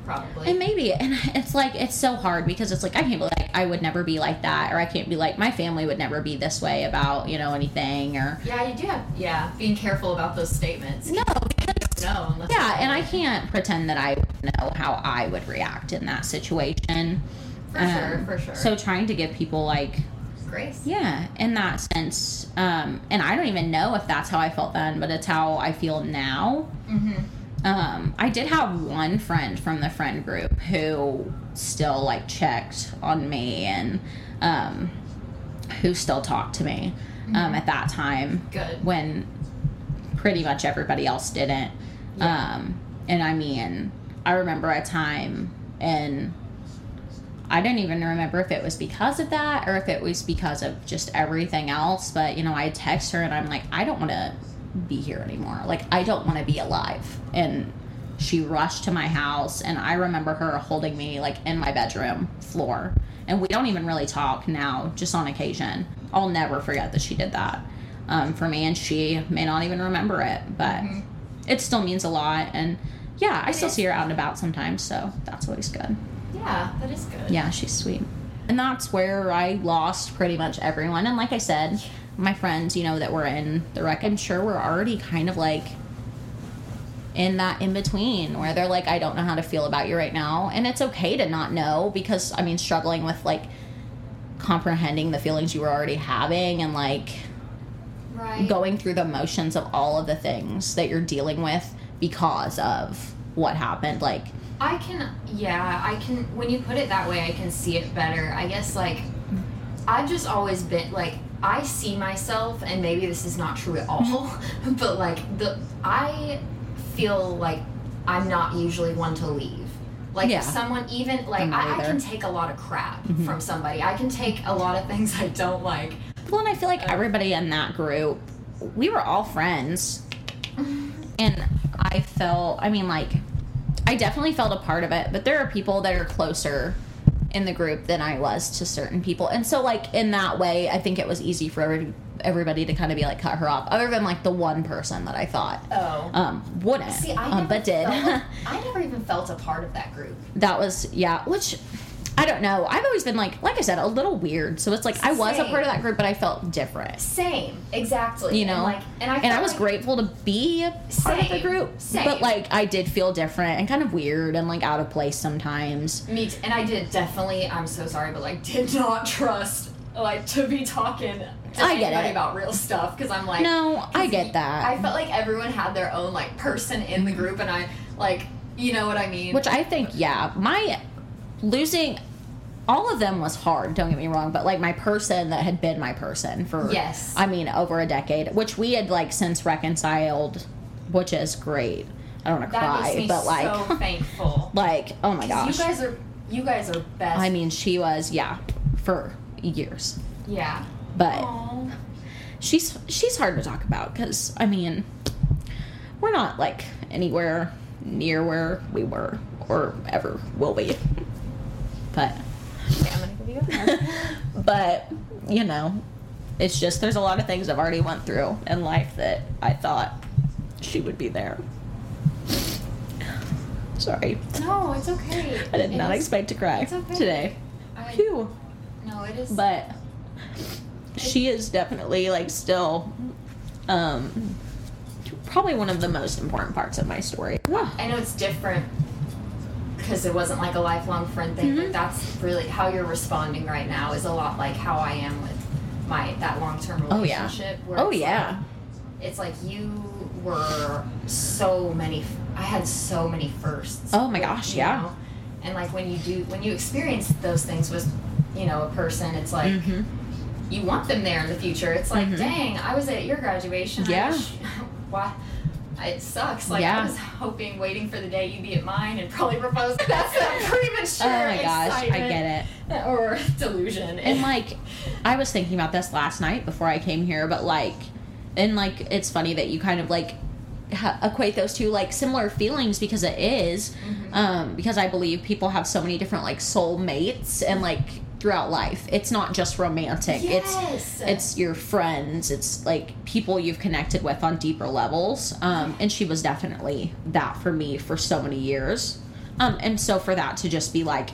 probably. And maybe, and it's like, it's so hard because it's like, I can't be like, I would never be like that, or I can't be like, my family would never be this way about, you know, anything, or... Yeah, you do have, yeah, being careful about those statements. No, because... No. Yeah, and I can't pretend that I know how I would react in that situation. For um, sure, for sure. So trying to give people, like... Grace. Yeah, in that sense. Um, and I don't even know if that's how I felt then, but it's how I feel now. Mm-hmm. Um, I did have one friend from the friend group who still, like, checked on me and um, who still talked to me um, Mm-hmm. at that time. Good. When pretty much everybody else didn't. Yeah. Um, and I mean, I remember a time, and I didn't even remember if it was because of that or if it was because of just everything else. But, you know, I text her and I'm like, I don't want to be here anymore. Like, I don't want to be alive. And she rushed to my house, and I remember her holding me, like, in my bedroom floor. And we don't even really talk now, just on occasion. I'll never forget that she did that um, for me, and she may not even remember it, but mm-hmm. it still means a lot. And, yeah, I it still is. see her out and about sometimes, so that's always good. Yeah, that is good. Yeah, she's sweet. And that's where I lost pretty much everyone. And like I said, my friends, you know, that were in the rec, I'm sure were already kind of like in that in-between where they're like, I don't know how to feel about you right now. And it's okay to not know because, I mean, struggling with like comprehending the feelings you were already having and like right. going through the motions of all of the things that you're dealing with because of what happened. Like, I can, yeah, I can, when you put it that way, I can see it better. I guess, like, I've just always been, like, I see myself, and maybe this is not true at all, but, like, the, I feel like I'm not usually one to leave. Like, yeah. if someone even, like, I, I can take a lot of crap mm-hmm. from somebody. I can take a lot of things I don't like. Well, and I feel like everybody in that group, we were all friends, and I felt, I mean, like, I definitely felt a part of it, but there are people that are closer in the group than I was to certain people. And so, like, in that way, I think it was easy for every, everybody to kind of be like, cut her off, other than, like, the one person that I thought oh. um, wouldn't, See, I um, but did. Felt, I never even felt a part of that group. That was, yeah, which... I don't know. I've always been, like, like I said, a little weird. So it's like I was Same. a part of that group, but I felt different. Same. Exactly. You know? And, like, and I, and I was like, grateful to be a part same, of the group. Same. But, like, I did feel different and kind of weird and, like, out of place sometimes. Me t- and I did definitely, I'm so sorry, but, like, did not trust, like, to be talking to I get anybody it. about real stuff. Because I'm like... No, I get that. I felt like everyone had their own, like, person in the group. And I, like, you know what I mean? Which I think, yeah. My losing... All of them was hard, don't get me wrong, but, like, my person that had been my person for, yes. I mean, over a decade, which we had, like, since reconciled, which is great. I don't want to cry, makes me but, like, so thankful. Like, oh my gosh. You guys are, you guys are best. I mean, she was, yeah, for years. Yeah. But Aww. she's she's hard to talk about because, I mean, we're not, like, anywhere near where we were or ever will be. But... Okay, I'm gonna give you a hug. But, you know, it's just there's a lot of things I've already went through in life that I thought she would be there. Sorry. No, it's okay. I did it not is, expect to cry okay. today. I, Phew. No, it is. But she is definitely, like, still um, probably one of the most important parts of my story. I know it's different because it wasn't like a lifelong friend thing, Mm-hmm. but that's really how you're responding right now is a lot like how I am with my that long-term Oh, yeah. relationship. where Oh, it's yeah. Like, it's like you were so many, I had so many firsts. Oh, my gosh, you yeah. know? And like when you do, when you experience those things with, you know, a person, it's like, Mm-hmm. you want them there in the future. It's like, Mhm. dang, I was at your graduation. Yeah. I wish, why? It sucks. Like, Yeah. I was hoping, waiting for the day you'd be at mine and probably propose. That's that premature Oh my gosh, I excitement get it. or delusion. And, like, I was thinking about this last night before I came here, but, like, and, like, it's funny that you kind of, like, ha- equate those two, like, similar feelings because it is. Mm-hmm. Um, because I believe people have so many different, like, soul mates and, like, throughout life. It's not just romantic. Yes. It's it's your friends. It's, like, people you've connected with on deeper levels. Um, and she was definitely that for me for so many years. Um, and so for that to just be like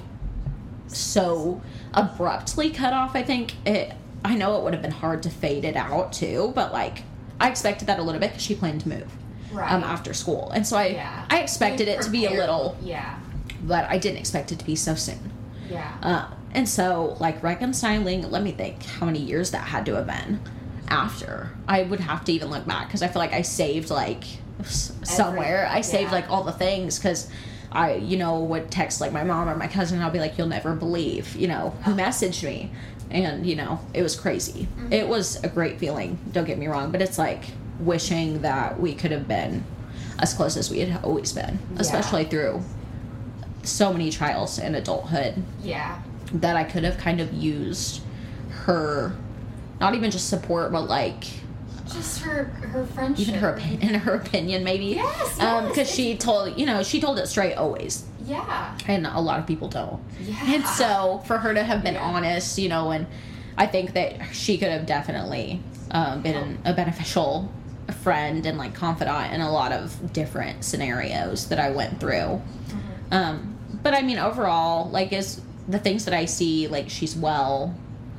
so abruptly cut off, I think it, I know it would have been hard to fade it out too, but like I expected that a little bit because she planned to move Right. um, after school. And so I, Yeah. I expected You it to be a prepared- little, Yeah. but I didn't expect it to be so soon. Yeah. Uh, and so, like, reconciling, let me think how many years that had to have been after. I would have to even look back because I feel like I saved, like, s- somewhere. I saved, yeah. like, all the things because I, you know, would text, like, my mom or my cousin and I'll be like, you'll never believe, you know, who messaged me. And, you know, it was crazy. Mm-hmm. It was a great feeling, don't get me wrong, but it's like wishing that we could have been as close as we had always been, Yeah. especially through so many trials in adulthood Yeah. that I could have kind of used her, not even just support, but like Just her her friendship. even her opinion, in her opinion maybe. Yes, Um, yes, because she told, you know, she told it straight always, Yeah. and a lot of people don't. Yeah. And so for her to have been Yeah. honest, you know, and I think that she could have definitely um, been a beneficial friend and like confidant in a lot of different scenarios that I went through. Mm-hmm. Um, but I mean, overall, like, is the things that I see, like, she's well,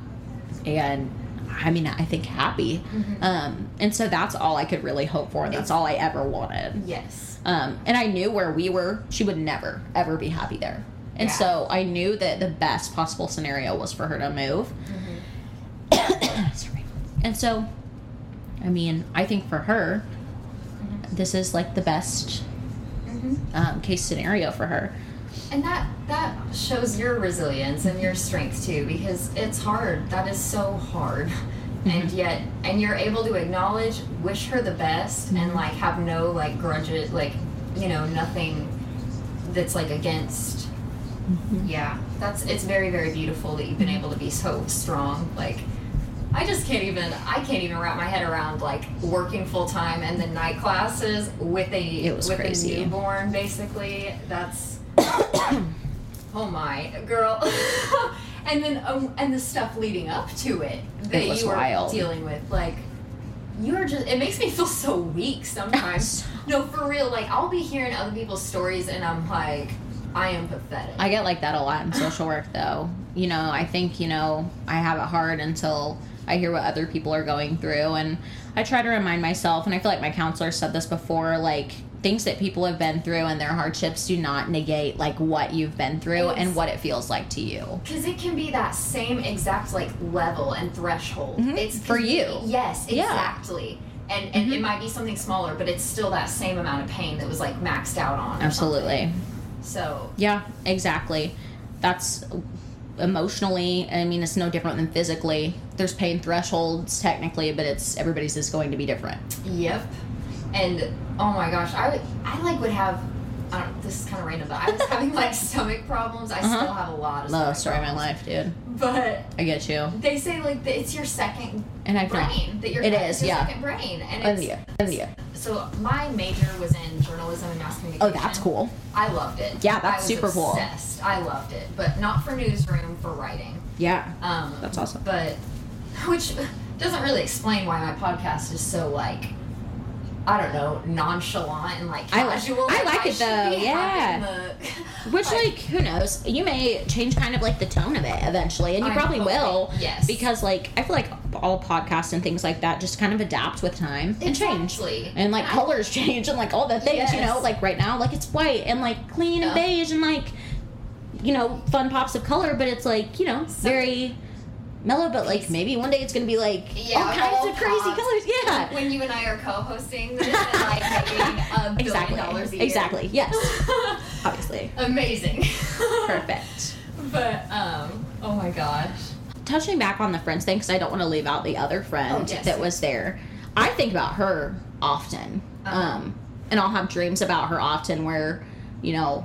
and I mean, I think happy. Mhm. Um, and so that's all I could really hope for, and that's all I ever wanted. Yes. Um, and I knew where we were, she would never, ever be happy there. And Yeah. so I knew that the best possible scenario was for her to move. Mm-hmm. Sorry. And so, I mean, I think for her, Mm-hmm. this is like the best Mm-hmm. um, case scenario for her. And that that shows your resilience and your strength too, because it's hard. That is so hard. And yet, and you're able to acknowledge, wish her the best, and like have no like grudges, like, you know, nothing that's like against. Yeah, that's it's very very beautiful that you've been able to be so strong. Like, I just can't even I can't even wrap my head around like working full time and then night classes with a It was with crazy. a newborn. Basically, that's oh my girl. And then um, and the stuff leading up to it that It was you were wild. dealing with, like. You're just, it makes me feel so weak sometimes. No, for real, like, I'll be hearing other people's stories and I'm like, I am pathetic. I get like that a lot in social work, though. You know, I think, you know, I have it hard until I hear what other people are going through. And I try to remind myself, and I feel like my counselor said this before, like, things that people have been through and their hardships do not negate, like, what you've been through It's- and what it feels like to you. Because it can be that same exact, like, level and threshold. Mhm. It's For you. Yes, Yeah. exactly. And, and Mhm. it might be something smaller, but it's still that same amount of pain that was, like, maxed out on. or Absolutely. something. So, Yeah, exactly. That's emotionally, I mean, it's no different than physically. There's pain thresholds, technically, but it's everybody's is going to be different. yep. And, oh my gosh, I would, I, like, would have, I don't, this is kind of random, but I was having, like, stomach problems. I Uh-huh. still have a lot of Love stomach story of my problems. life, dude. But I get you. they say, like, that it's your second And I feel brain. That you're It it's is, your yeah. second brain. And it's, India. India. So my major was in journalism and mass communication. Oh, that's cool. I loved it. Yeah, that's I was super cool. obsessed. I loved it, but not for newsroom, for writing. Yeah. Um, That's awesome. But which doesn't really explain why my podcast is so like, I don't know, nonchalant and like I like- casual. I like it, should though, be yeah. having the- Which, like, who knows? You may change kind of like the tone of it eventually, and you I'm probably hoping, will. yes. Because, like, I feel like all podcasts and things like that just kind of adapt with time and change. Exactly. And, like, And I- colors change and, like, all the things, you know? Yes. Like, right now, like, it's white and, like, clean and Yeah. beige and, like, you know, fun pops of color, but it's, like, you know, very mellow, but, like, maybe one day it's going to be, like, Yeah, all kinds all of crazy pops. colors. Yeah. When you and I are co-hosting this and like making a billion Exactly. dollars a year. Exactly. Yes. Obviously. Amazing. Perfect. But um, oh my gosh. Touching back on the friends thing, because I don't want to leave out the other friend Oh, yes. that was there. I think about her often, Uh-huh. um, and I'll have dreams about her often where, you know,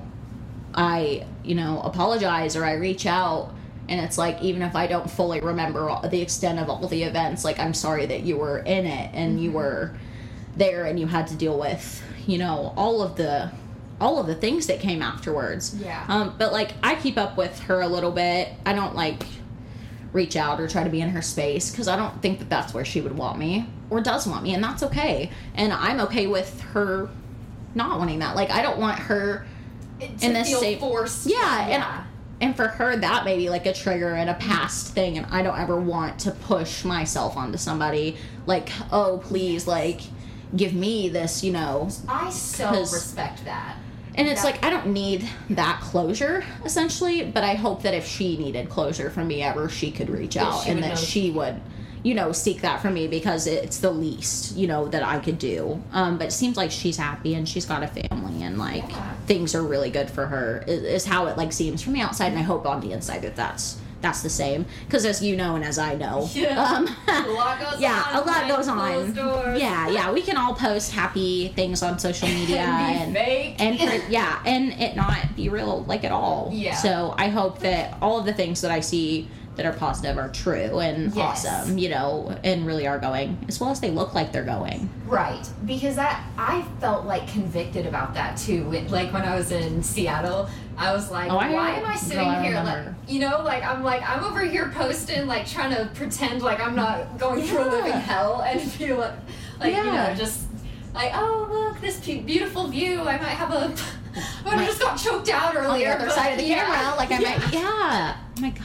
I, you know, apologize or I reach out, and it's like, even if I don't fully remember all, the extent of all the events, like, I'm sorry that you were in it and you were there and you had to deal with, you know, all of the all of the things that came afterwards. Yeah. Um, but, like, I keep up with her a little bit. I don't, like, reach out or try to be in her space because I don't think that that's where she would want me or does want me, and that's okay. And I'm okay with her not wanting that. Like, I don't want her to in this feel same forced. yeah, Yeah. and and for her that may be like a trigger and a past thing, and I don't ever want to push myself onto somebody like, oh please, like give me this, you know. I so 'cause- respect that. And it's That- like, I don't need that closure, essentially, but I hope that if she needed closure from me ever, she could reach That out she and would that know. she would, you know, seek that from me, because it's the least, you know, that I could do. Um, but it seems like she's happy and she's got a family and, like, Yeah. things are really good for her, is, is how it, like, seems from the outside. And I hope on the inside that that's, that's the same. Because as you know and as I know, Yeah. um, A lot goes yeah, on a lot behind goes on. closed doors. Yeah, yeah, we can all post happy things on social media And be fake. and for, yeah, and it not be real like at all. Yeah. So I hope that all of the things that I see that are positive are true and Yes. awesome, you know, and really are going as well as they look like they're going. Right, because that I felt like convicted about that too. When, like when I was in Seattle, I was like, Oh, I- why am I sitting girl, I here? Like, remember. you know, like I'm like I'm over here posting, like trying to pretend like I'm not going through a living Yeah. hell, and feel like, like you Yeah. know, just like, oh look, this pe- beautiful view. I might have a. I might have just got choked out earlier. On the other but- side of the yeah. camera, like I Yeah. might, yeah. Oh my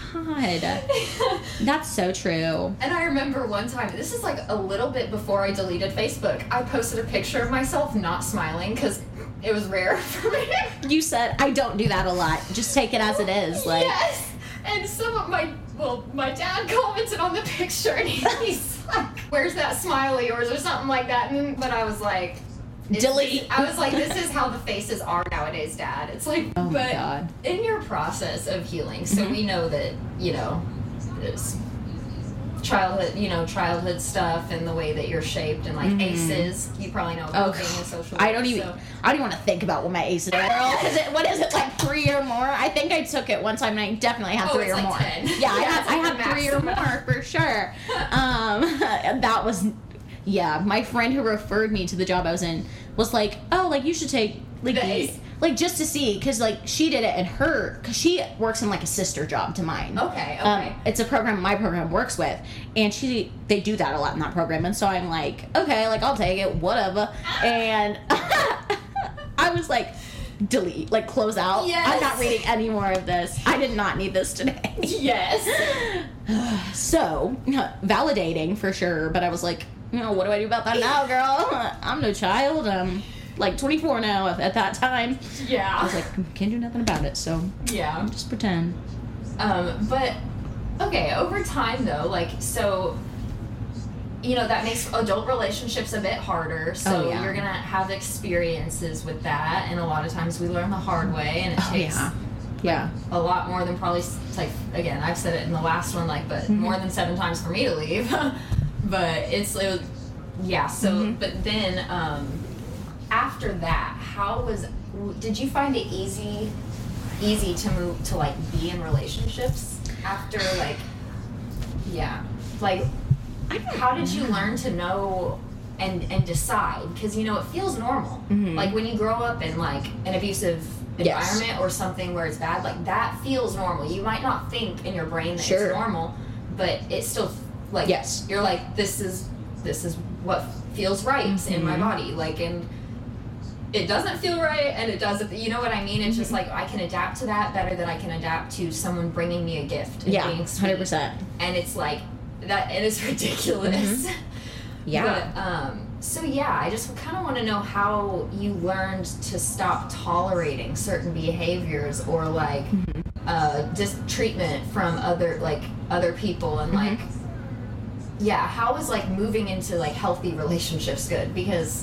God, that's so true. And I remember one time, this is like a little bit before I deleted Facebook, I posted a picture of myself not smiling because it was rare for me. You said I don't do that a lot. Just take it as it is. Like, Yes! And some of my, well, my dad commented on the picture and he, he's like, where's that smiley or is there something like that? And, but I was like, it's- Delete. I was like, this is how the faces are nowadays, Dad. It's like, oh my but God. in your process of healing, so Mhm. we know that, you know, it's childhood, you know, childhood stuff and the way that you're shaped and like Mhm. aces. You probably know about Oh, being a social I don't worker, even. so- I don't even want to think about what my aces are, girl. Because it, what is it, like three or more? I think I took it one time and I definitely had Oh, three it's or like more. ten. Yeah, I Yeah, had, it's I like had the three or maximum. more for sure. Um, and that was, yeah. My friend who referred me to the job I was in was like, "Oh, like you should take like The the- ace. like just to see," because like she did it and her because she works in like a sister job to mine. Okay, okay. Um, it's a program my program works with, and she they do that a lot in that program, and so I'm like, okay, like I'll take it, whatever. And I was like, delete, like close out. Yes. I'm not reading any more of this. I did not need this today. Yes. So validating for sure, but I was like, you know, what do I do about that now, girl? I'm no child. I'm like twenty-four now. At that time, Yeah. I was like, can't do nothing about it. So yeah. just pretend. Um, but okay, over time though, like so you know, that makes adult relationships a bit harder. So Oh, yeah. you're gonna have experiences with that, and a lot of times we learn the hard way, and it Oh takes yeah, yeah. a lot more than probably s- like again I've said it in the last one, like but Mhm. more than seven times for me to leave. But it's it was, yeah. So Mhm. but then um, after that, how was did you find it easy easy to move to like be in relationships after like yeah like I don't how did you know. learn to know and and decide because you know it feels normal Mhm. like when you grow up in like an abusive Yes. environment or something where it's bad like that feels normal you might not think in your brain that Sure. it's normal but it's still like Yes. you're like this is this is what feels right in my Mhm. body like and it doesn't feel right and it doesn't you know what I mean it's just Mhm. like I can adapt to that better than I can adapt to someone bringing me a gift and Yeah, being sweet. hundred percent. And it's like that it is ridiculous Mhm. Yeah. but um so yeah I just kind of want to know how you learned to stop tolerating certain behaviors or like Mhm. uh just treatment from other like other people and Mhm. like yeah how is like moving into like healthy relationships good because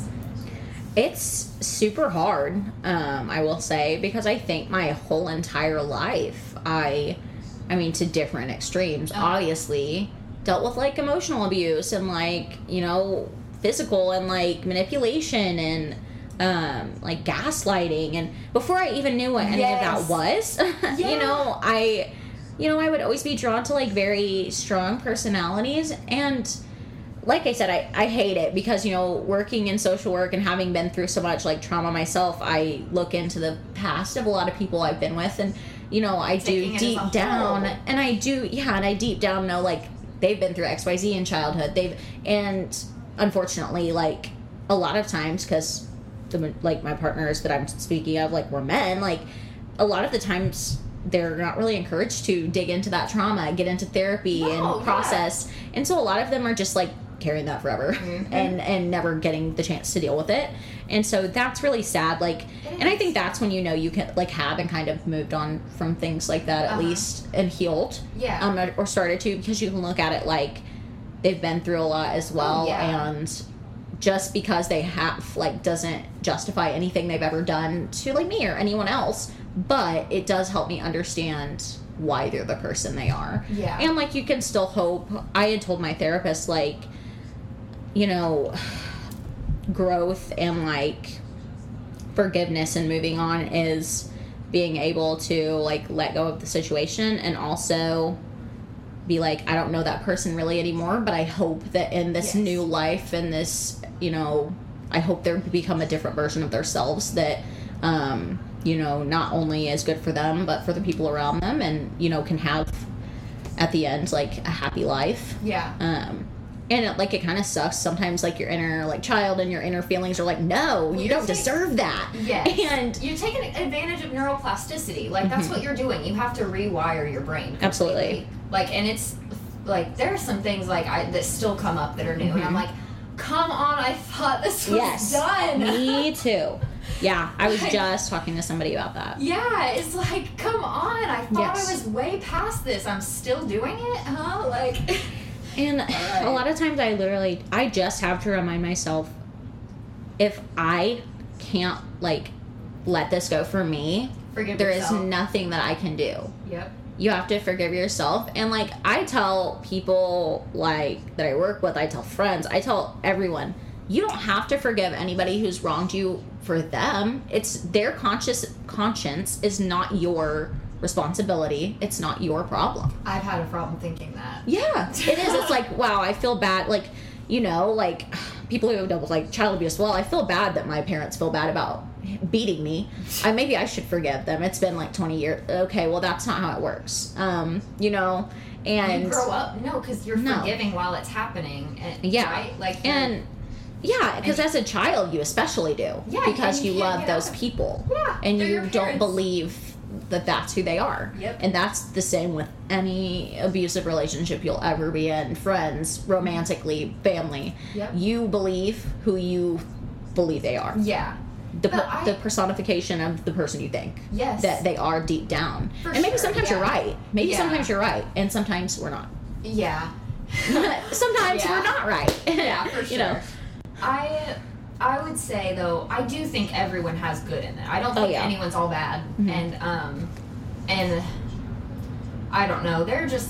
It's super hard, um, I will say, because I think my whole entire life, I, I mean, to different extremes, Oh. obviously, dealt with, like, emotional abuse and, like, you know, physical and, like, manipulation and, um, like, gaslighting. And before I even knew what any Yes. of that was, Yeah. you know, I, you know, I would always be drawn to, like, very strong personalities. And like I said, I, I hate it because, you know, working in social work and having been through so much, like, trauma myself, I look into the past of a lot of people I've been with, and, you know, I Taking do it deep as a down, whole. and I do, yeah, and I deep down know, like, they've been through X Y Z in childhood, they've, and unfortunately, like, a lot of times, because the like my partners that I'm speaking of, like, were men, like, a lot of the times they're not really encouraged to dig into that trauma, get into therapy No, and process. Yeah. And so a lot of them are just like carrying that forever mm-hmm. and, and never getting the chance to deal with it. And so that's really sad. Like, and I think that's when you know you can like have and kind of moved on from things like that at uh-huh. least and healed. Yeah. Um, or started to, because you can look at it like they've been through a lot as well. Oh, yeah. And just because they have, like, doesn't justify anything they've ever done to, like, me or anyone else. But it does help me understand why they're the person they are. Yeah. And, like, you can still hope. I had told my therapist, like, you know, growth and, like, forgiveness and moving on is being able to, like, let go of the situation and also be like, I don't know that person really anymore, but I hope that in this yes. new life and this, you know, I hope they become a different version of themselves that, um... you know, not only is good for them, but for the people around them, and, you know, can have, at the end, like, a happy life. Yeah. Um, and, it, like, it kind of sucks. Sometimes, like, your inner, like, child and your inner feelings are like, no, well, you don't take, deserve that. Yes. And you're taking advantage of neuroplasticity. Like, that's mm-hmm. what you're doing. You have to rewire your brain completely. Absolutely. Like, and it's, like, there are some things, like, I, that still come up that are new, mm-hmm. and I'm like, come on, I thought this was yes. done. Me too. Yeah, I was like, just talking to somebody about that. Yeah, it's like, come on, I thought yes. I was way past this. I'm still doing it, huh? Like, and right. a lot of times I literally, I just have to remind myself, if I can't, like, let this go for me, forgive there yourself. is nothing that I can do. Yep. You have to forgive yourself. And, like, I tell people, like, that I work with, I tell friends, I tell everyone, you don't have to forgive anybody who's wronged you for them. It's their conscious conscience is not your responsibility. It's not your problem. I've had a problem thinking that. Yeah, it is. It's like, wow, I feel bad. Like, you know, like, people who have dealt with, like, child abuse. Well, I feel bad that my parents feel bad about beating me. I, maybe I should forgive them. It's been, like, twenty years. Okay, well, that's not how it works. Um, you know, and... You grow up. No, because you're no. forgiving while it's happening. And, yeah. Right? Like, and... Yeah, because as a child, you especially do. Yeah, because you you love those out. people. Yeah, and you don't parents. believe that that's who they are. Yep. And that's the same with any abusive relationship you'll ever be in, friends, romantically, family. Yep. You believe who you believe they are. Yeah. The, per, I, the personification of the person you think yes. that they are deep down. For and maybe sure, sometimes yeah. you're right. Maybe yeah. sometimes you're right. And sometimes we're not. Yeah. sometimes yeah. we're not right. Yeah, for sure. You know. I I would say, though, I do think everyone has good in it. I don't think oh, yeah. anyone's all bad. Mm-hmm. And, um, and I don't know. They're just...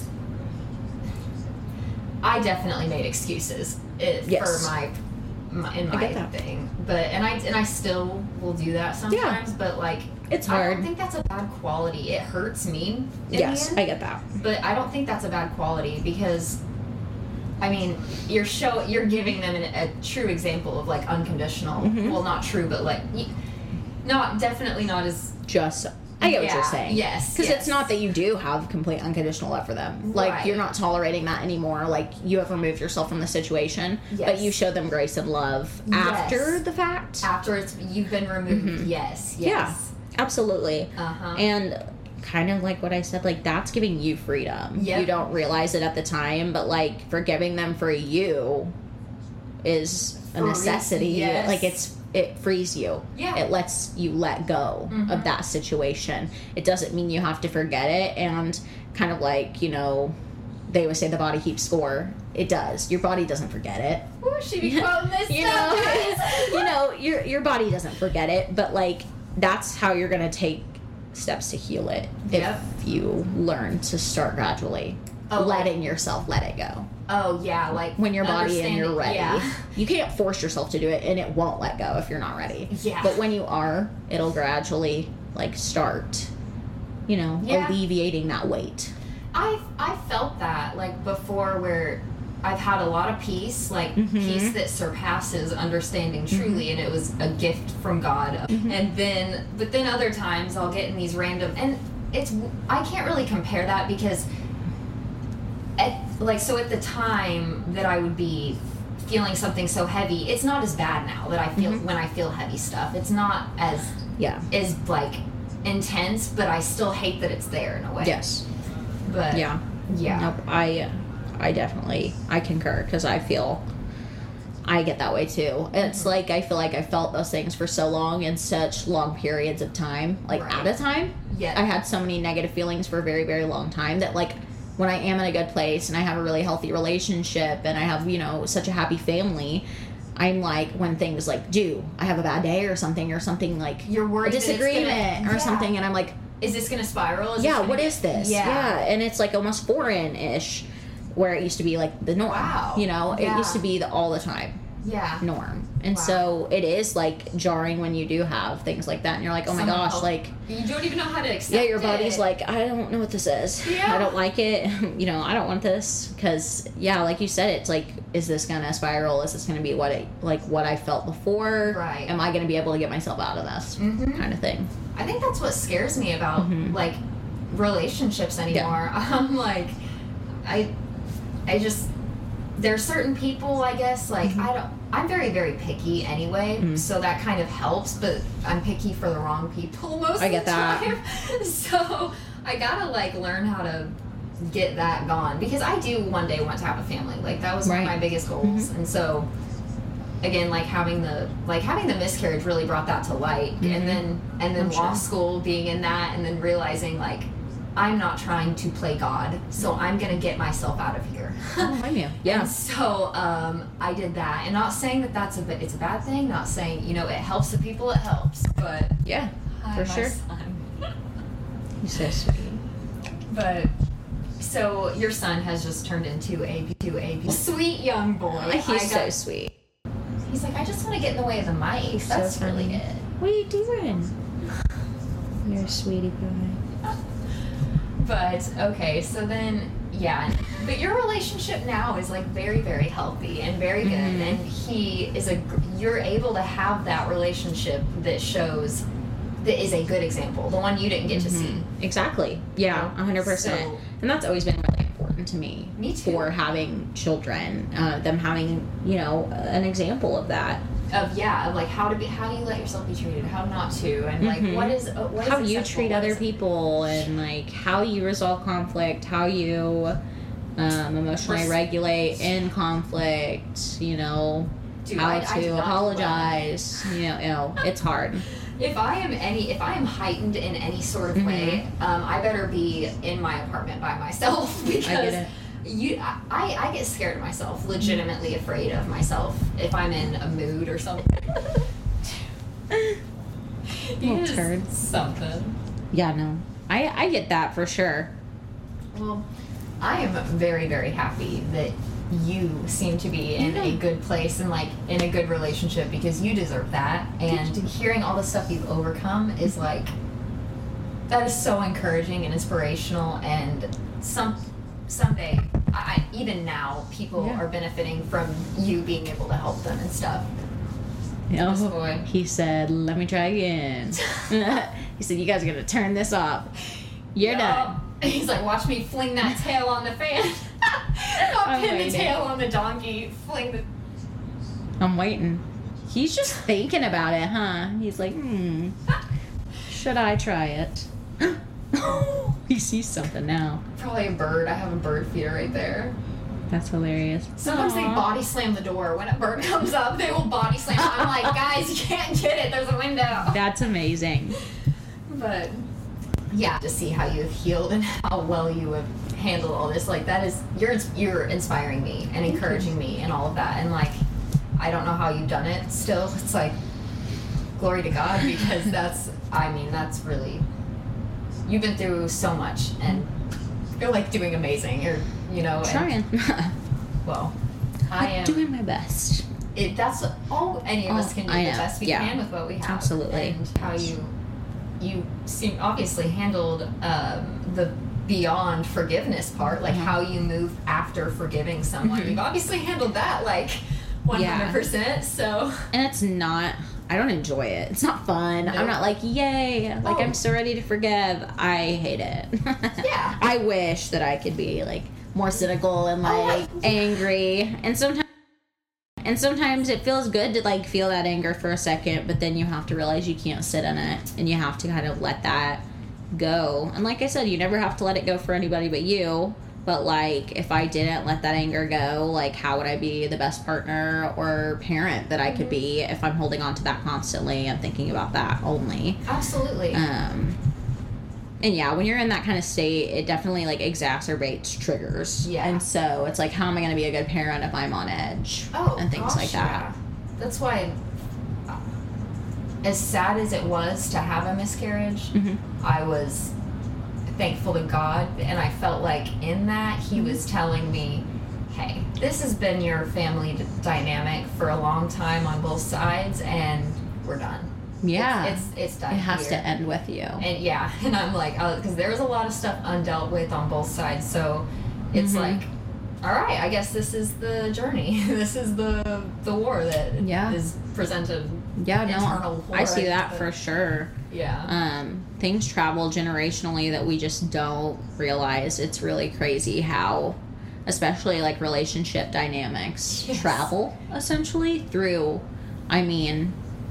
I definitely made excuses it, yes. for my, my in my thing. But, and I, and I still will do that sometimes, yeah. but, like... It's hard. I don't think that's a bad quality. It hurts me in Yes, the end, I get that. But I don't think that's a bad quality because... I mean, you're show you're giving them an, a true example of, like, unconditional. Mm-hmm. Well, not true, but, like, not definitely not as just. I get yeah, what you're saying. Yes, because yes. it's not that you do have complete unconditional love for them. Like right. you're not tolerating that anymore. Like you have removed yourself from the situation, yes. but you show them grace and love yes. after the fact. After it's you've been removed. Mm-hmm. Yes. Yes. Yeah. Absolutely. Uh huh. And. Kind of like what I said, like that's giving you freedom. Yep. You don't realize it at the time, but like forgiving them for you is a for necessity. Yes. Like it's it frees you. Yeah. It lets you let go mm-hmm. of that situation. It doesn't mean you have to forget it. And kind of like, you know, they would say the body keeps score. It does. Your body doesn't forget it. Ooh, she be quoting this you stuff, know, guys. you know, your your body doesn't forget it, but like that's how you're gonna take steps to heal it yep. if you learn to start gradually oh, letting yourself let it go. Oh yeah, like when your body and you're ready. Yeah. You can't force yourself to do it and it won't let go if you're not ready. Yeah. But when you are, it'll gradually like start, you know, yeah. alleviating that weight. I I felt that like before where I've had a lot of peace, like mm-hmm. peace that surpasses understanding truly, mm-hmm. and it was a gift from God. Mm-hmm. And then, but then other times I'll get in these random, and it's, I can't really compare that because, at, like, so at the time that I would be feeling something so heavy, it's not as bad now that I feel Mm-hmm. when I feel heavy stuff. It's not as Yeah. as like intense, but I still hate that it's there in a way. Yes. But Yeah. yeah. Nope. I, I definitely, I concur because I feel, I get that way too. It's Mm-hmm. like I feel like I felt those things for so long in such long periods of time, like Right. at a time. Yeah. I had so many negative feelings for a very, very long time that like when I am in a good place and I have a really healthy relationship and I have, you know, such a happy family, I'm like, when things like do, I have a bad day or something or something like You're worried a that it's disagreement gonna- or yeah. something, and I'm like, Is this gonna spiral? Is this yeah, gonna what get- is this? Yeah. And it's like almost foreign-ish, where it used to be like the norm. Wow. You know, it Yeah. used to be the all the time Yeah. norm, and Wow. so it is like jarring when you do have things like that, and you're like, oh my Someone gosh, else- like. You don't even know how to accept Yeah, your body's it. like, I don't know what this is. Yeah. I don't like it. You know, I don't want this because, yeah, like you said, it's like, is this gonna spiral? Is this gonna be what it like what I felt before? Right. Am I gonna be able to get myself out of this Mhm. kind of thing? I think that's what scares me about Mhm. like relationships anymore. I'm like, I, I just there's certain people, I guess, like Mhm. I don't. I'm very very picky anyway, Mhm. so that kind of helps. But I'm picky for the wrong people most I of get the that. time. So I gotta like learn how to get that gone because I do one day want to have a family. Like that was one of Right. my biggest goals, and so. Again, like having the like having the miscarriage really brought that to light, Mhm. and then and then I'm law sure. school being in that, and then realizing like I'm not trying to play God, so I'm gonna get myself out of here. Oh, I'm you. Yeah. And so um, I did that, and not saying that that's a ba- it's a bad thing. Not saying you know it helps the people it helps, but Yeah. hi, For my sure. son. He's so sweet. But so your son has just turned into a to a sweet young boy. He's I so got- sweet. He's like, I just want to get in the way of the mic. So That's really funny. it. What are you doing? You're a sweetie pie. But okay, so then yeah, but your relationship now is like very very healthy and very good, Mhm. and he is a gr- you're able to have that relationship that shows that is a good example, the one you didn't get to see. Mhm. Exactly. Yeah, a hundred percent. So- And that's always been really important to me. Me too. For having children, uh, them having, you know, an example of that. Of yeah, of like how to be, how do you let yourself be treated, how not to, and like Mhm. what is uh, what is How you acceptable, treat what other is- people, and like how you resolve conflict, how you um, emotionally Res- regulate in conflict. You know, Dude, how I- I to do not do well. apologize. You know, you know, it's hard. If I am any, if I am heightened in any sort of Mhm. way, um, I better be in my apartment by myself because I get it. you, I, I get scared of myself, legitimately afraid of myself if I'm in a mood or something. Little It is turd. something. Yeah, no, I I get that for sure. Well, I am very very happy that you seem to be in a Yeah. good place and like in a good relationship because you deserve that, and hearing all the stuff you've overcome is like that is so encouraging and inspirational, and some someday I, I even now people Yeah. are benefiting from you being able to help them and stuff. Oh, This boy. he said, "Let me try again." He said, "You guys are gonna turn this off. You're Yup. done." He's like, watch me fling that tail on the fan. I'll I'm pin the waiting. tail on the donkey, fling the I'm waiting. He's just thinking about it, huh? He's like, "Hmm, should I try it?" He sees something now. Probably a bird. I have a bird feeder right there. That's hilarious. Sometimes they Aw. body slam the door. When a bird comes up, they will body slam. I'm like, guys, you can't get it. There's a window. That's amazing. But yeah, to see how you've healed and how well you have handled all this, like that is you're ins- you're inspiring me and encouraging me and all of that. And like, I don't know how you've done it. Still, it's like glory to God because that's. I mean, that's really. You've been through so much and you're like doing amazing. You're, you know, and, Trying. well, I am doing my best. It, that's all any of us Oh, can do I the know. best we Yeah. can with what we have. Absolutely. And how you you seem obviously handled um, the beyond forgiveness part, like Mhm. how you move after forgiving someone. Mhm. You've obviously handled that like one hundred percent. So And it's not, I don't enjoy it. It's not fun. I'm Nope. not like, yay, like Oh. I'm so ready to forgive. I hate it. Yeah. I wish that I could be like more cynical and Oh, like I- angry. And sometimes And sometimes it feels good to, like, feel that anger for a second, but then you have to realize you can't sit in it, and you have to kind of let that go. And like I said, you never have to let it go for anybody but you. But, like, if I didn't let that anger go, like, how would I be the best partner or parent that I could be if I'm holding on to that constantly and thinking about that only? Absolutely. Um, and, yeah, when you're in that kind of state, it definitely, like, exacerbates triggers. Yeah. And so it's like, how am I going to be a good parent if I'm on edge? Oh, and things gosh, like that. Yeah. That's why, uh, as sad as it was to have a miscarriage, Mm-hmm. I was thankful to God, and I felt like in that He was telling me, hey, this has been your family d- dynamic for a long time on both sides, and we're done. Yeah. It's it's, it's done. It has here. to end with you. And yeah, and I'm like, because there was a lot of stuff undealt with on both sides, so it's Mhm. like, all right, I guess this is the journey. This is the the war that Yeah. is presented. Yeah, internal no, war, I see I that guess. for sure. Yeah. Um, things travel generationally that we just don't realize. It's really crazy how, especially like relationship dynamics, Yes. travel essentially through, I mean,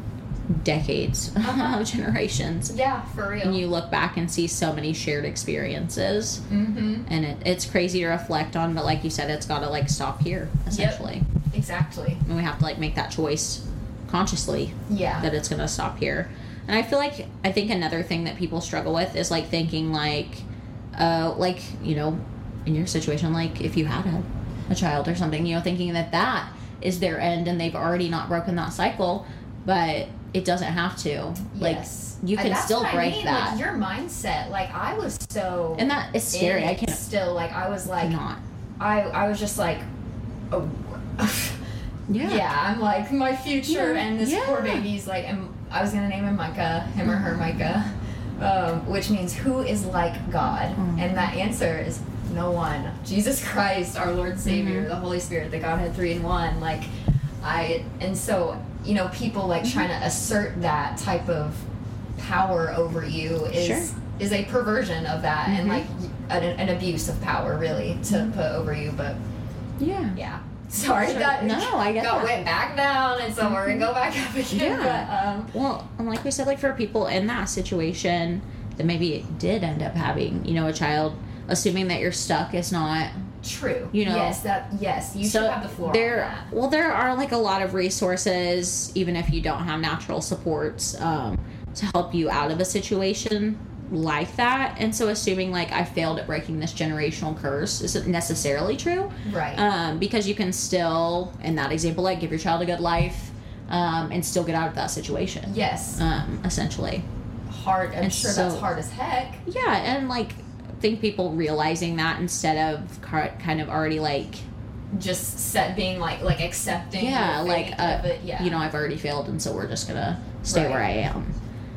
decades Uh-huh. of generations. Yeah, for real. And you look back and see so many shared experiences, Mm-hmm. and it, it's crazy to reflect on. But like you said, it's got to like stop here essentially, Exactly. and we have to like make that choice consciously Yeah. that it's going to stop here. And I feel like, I think another thing that people struggle with is like thinking like, uh, like, you know, in your situation, like if you had a, a child or something, you know, thinking that that is their end and they've already not broken that cycle, but it doesn't have to. Like, Yes. you And can that's still what I break mean, that. Like your mindset. Like I was so. And that is scary. in I it can't still like I was like not. I I was just like, oh. Yeah. Yeah, I'm like my future Yeah. and this Yeah. poor baby's like, and I was gonna name him Micah, him or her Micah, um, which means who is like God, Mm. and that answer is no one. Jesus Christ, our Lord and Savior, Mhm. the Holy Spirit, the Godhead three in one. Like, I and so you know people like trying to assert that type of power over you is Sure. is a perversion of that and Mhm. like an, an abuse of power really to Mhm. put over you, but. Yeah. Yeah. Sorry, Sure. that No, I get got that. went back down, and so we're gonna go back up again. Yeah. But, um, Well, and like we said, like for people in that situation that maybe did end up having, you know, a child, assuming that you're stuck is not true. You know. Yes, that yes, you so should have the floor. there. on that. Well, there are like a lot of resources, even if you don't have natural supports, um, to help you out of a situation like that. And so, assuming like I failed at breaking this generational curse isn't necessarily true. Right. Um, because you can still, in that example, like give your child a good life, um, and still get out of that situation. yes. Um, essentially. Hard. I'm and sure so- that's hard as heck. Yeah, and like I think people realizing that instead of car- kind of already like Just set being like like accepting. yeah, your like fate uh, of it. Yeah. you know, I've already failed, and so we're just gonna stay Right. where I am.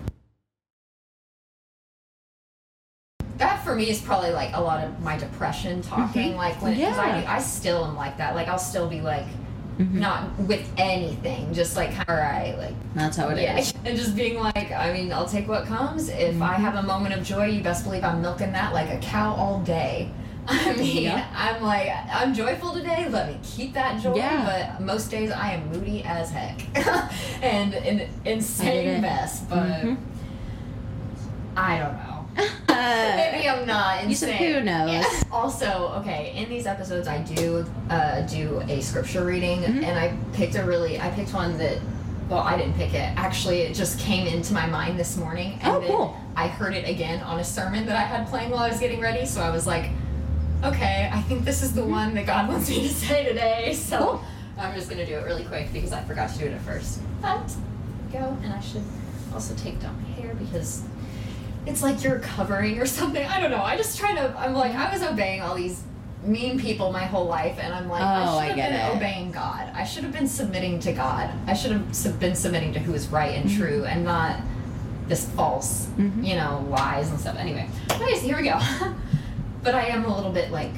That for me is probably like a lot of my depression talking. Mhm. Like when because Yeah. I do, I still am like that. Like I'll still be like Mhm. not with anything, just like all right, like. That's how it is. Yeah, and just being like, I mean, I'll take what comes. If I Mhm. have a moment of joy, you best believe I'm milking that like a cow all day. I mean, Yeah. I'm like, I'm joyful today. Let me keep that joy. Yeah. But most days I am moody as heck, and an I get insane it. mess. But Mhm. I don't know. Uh, Maybe I'm not insane. you said who knows? Yeah. Also, okay, in these episodes, I do uh, do a scripture reading, Mhm. and I picked a really, I picked one that, well, I didn't pick it. Actually, it just came into my mind this morning, and Oh, then cool. I heard it again on a sermon that I had playing while I was getting ready. So I was like, okay, I think this is the one that God wants me to say today. So Cool. I'm just gonna do it really quick because I forgot to do it at first. But go, and I should also take down my hair because. It's like you're covering or something. I don't know. I just try to. I'm like I was obeying all these mean people my whole life, and I'm like Oh, I I should have get been it. obeying God. I should have been submitting to God. I should have sub- been submitting to who is right and Mhm. true, and not this false, Mhm. you know, lies and stuff. Anyway, anyways, here we go. But I am a little bit like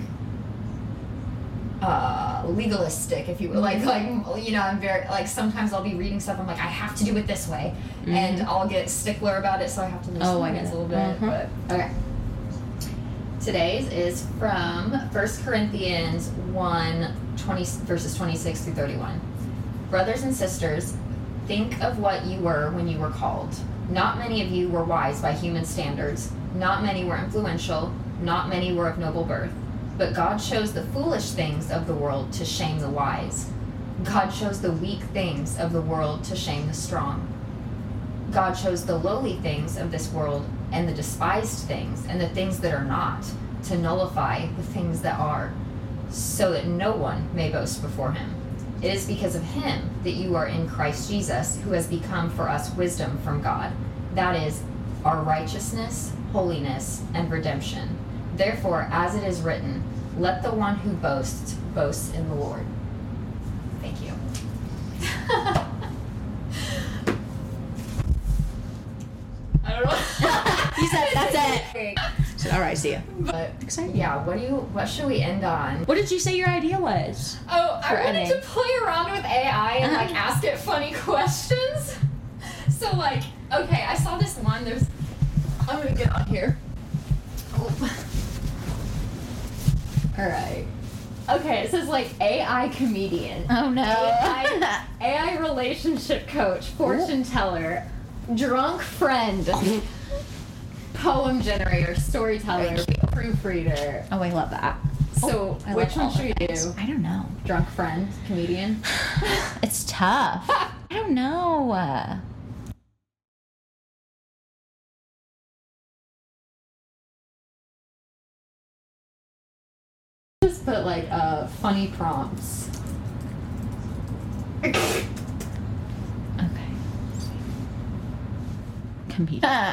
uh legalistic, if you will. Like like you know, I'm very like sometimes I'll be reading stuff. I'm like I have to do it this way, Mhm. and I'll get stickler about it. So I have to loosen Oh, I my get reins it. a little bit. Mhm. But okay. Today's is from First Corinthians one, twenty, verses twenty-six through thirty-one. Brothers and sisters, think of what you were when you were called. Not many of you were wise by human standards. Not many were influential. Not many were of noble birth. But God chose the foolish things of the world to shame the wise. God chose the weak things of the world to shame the strong. God chose the lowly things of this world and the despised things and the things that are not to nullify the things that are, so that no one may boast before him. It is because of him that you are in Christ Jesus, who has become for us wisdom from God. That is, our righteousness, holiness, and redemption. Therefore, as it is written, let the one who boasts boast in the Lord. Thank you. I don't know. You said that's it. So, all right, see ya. But Exciting. yeah, what do you? What should we end on? What did you say your idea was? Oh, I For wanted ending. to play around with A I and like ask it funny questions. So like, okay, I saw this one. There's. I'm gonna get on here. Oh. All right. Okay, it says like A I comedian. Oh no. A I, A I relationship coach, fortune teller, drunk friend, poem generator, storyteller, proofreader. Oh, I love that. So, I which love one all should we of do? it. I don't know. Drunk friend, comedian? It's tough. I don't know. Uh, Just put like uh, funny prompts. okay. Compete. oh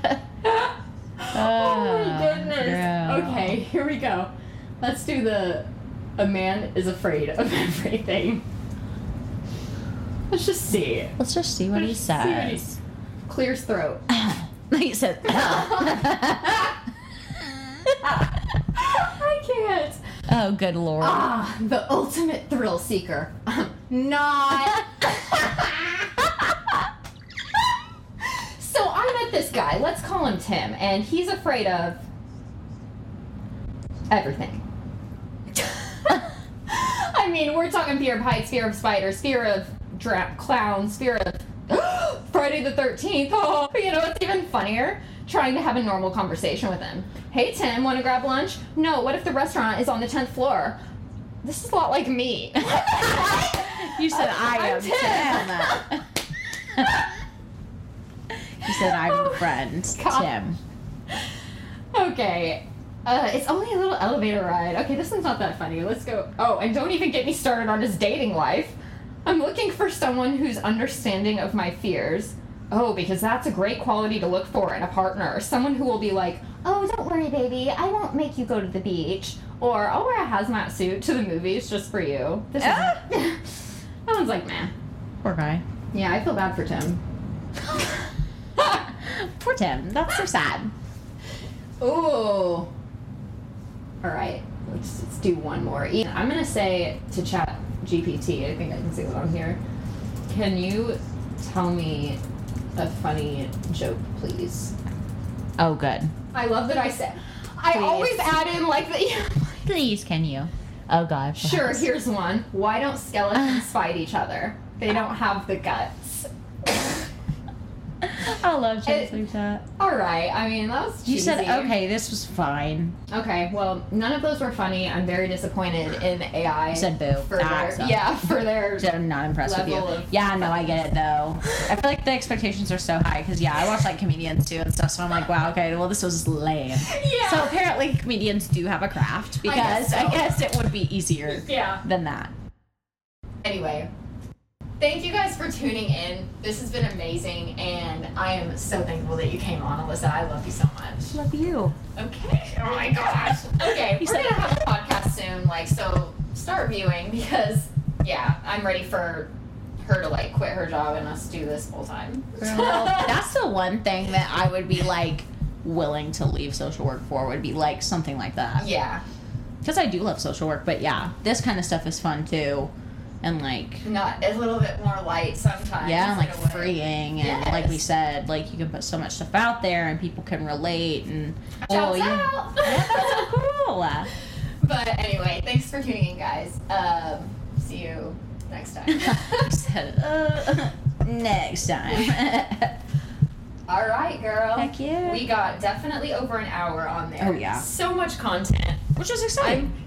my goodness. girl. Okay, here we go. Let's do the a man is afraid of everything. Let's just see. Let's just see what he Let's see what he- says. Clears throat. He said, I can't. oh, good lord. Ah, the ultimate thrill seeker. Not. So I met this guy. Let's call him Tim, and he's afraid of everything. I mean, we're talking fear of heights, fear of spiders, fear of dra- clowns, fear of Friday the thirteenth. Oh, you know what's even funnier? Trying to have a normal conversation with him. Hey, Tim, want to grab lunch? No, what if the restaurant is on the tenth floor? This is a lot like me. You said I I'm am Tim. You said I'm the friend, God. Tim. Okay. Uh, it's only a little elevator ride. Okay, this one's not that funny. Let's go. Oh, and don't even get me started on his dating life. I'm looking for someone who's understanding of my fears. Oh, because that's a great quality to look for in a partner. Someone who will be like, oh, don't worry, baby. I won't make you go to the beach. Or I'll wear a hazmat suit to the movies just for you. This is that one's like, man. Poor guy. Yeah, I feel bad for Tim. Poor Tim. That's so sad. Ooh. All right, let's, let's do one more. Ian, I'm gonna say to Chat G P T. I think I can see it on here. Can you tell me a funny joke, please? Oh, good. I love that I said. I Please. always add in like the. Please, can you? Oh, God. Sure. perhaps. Here's one. Why don't skeletons fight each other? They don't have the guts. I love jokes It- like that. All right. I mean, that was cheesy. You said, okay, this was fine. Okay, well, none of those were funny. I'm very disappointed in A I. You said boo. For Ah, their, so. yeah, for their. So I'm not impressed with you. Level of- Yeah, no, I get it though. I feel like the expectations are so high because yeah, I watch like comedians too and stuff. So I'm like, wow, okay, well this was lame. Yeah. So apparently comedians do have a craft because guess so. I guess it would be easier Yeah. than that. Anyway, thank you guys for tuning in. This has been amazing, and I am so thankful that you came on, Alyssa. I love you so much. Love you. Okay. Oh my gosh. Okay, You we're said- gonna have a podcast soon. Like, so start viewing because yeah, I'm ready for her to like quit her job and us do this full time. Well, that's the one thing that I would be like willing to leave social work for would be like something like that. Yeah. Because I do love social work, but yeah, this kind of stuff is fun too. And like, Not a little bit more light sometimes. yeah, and like in a way. freeing, and like we Yes. said, like you can put so much stuff out there, and people can relate, and Shouts you, out. yeah, that's so cool. But anyway, thanks for tuning in, guys. Um, see you next time. said, uh, next time. All right, girl. Heck yeah. We got definitely over an hour on there. Oh, yeah. So much content. Which is exciting. I'm,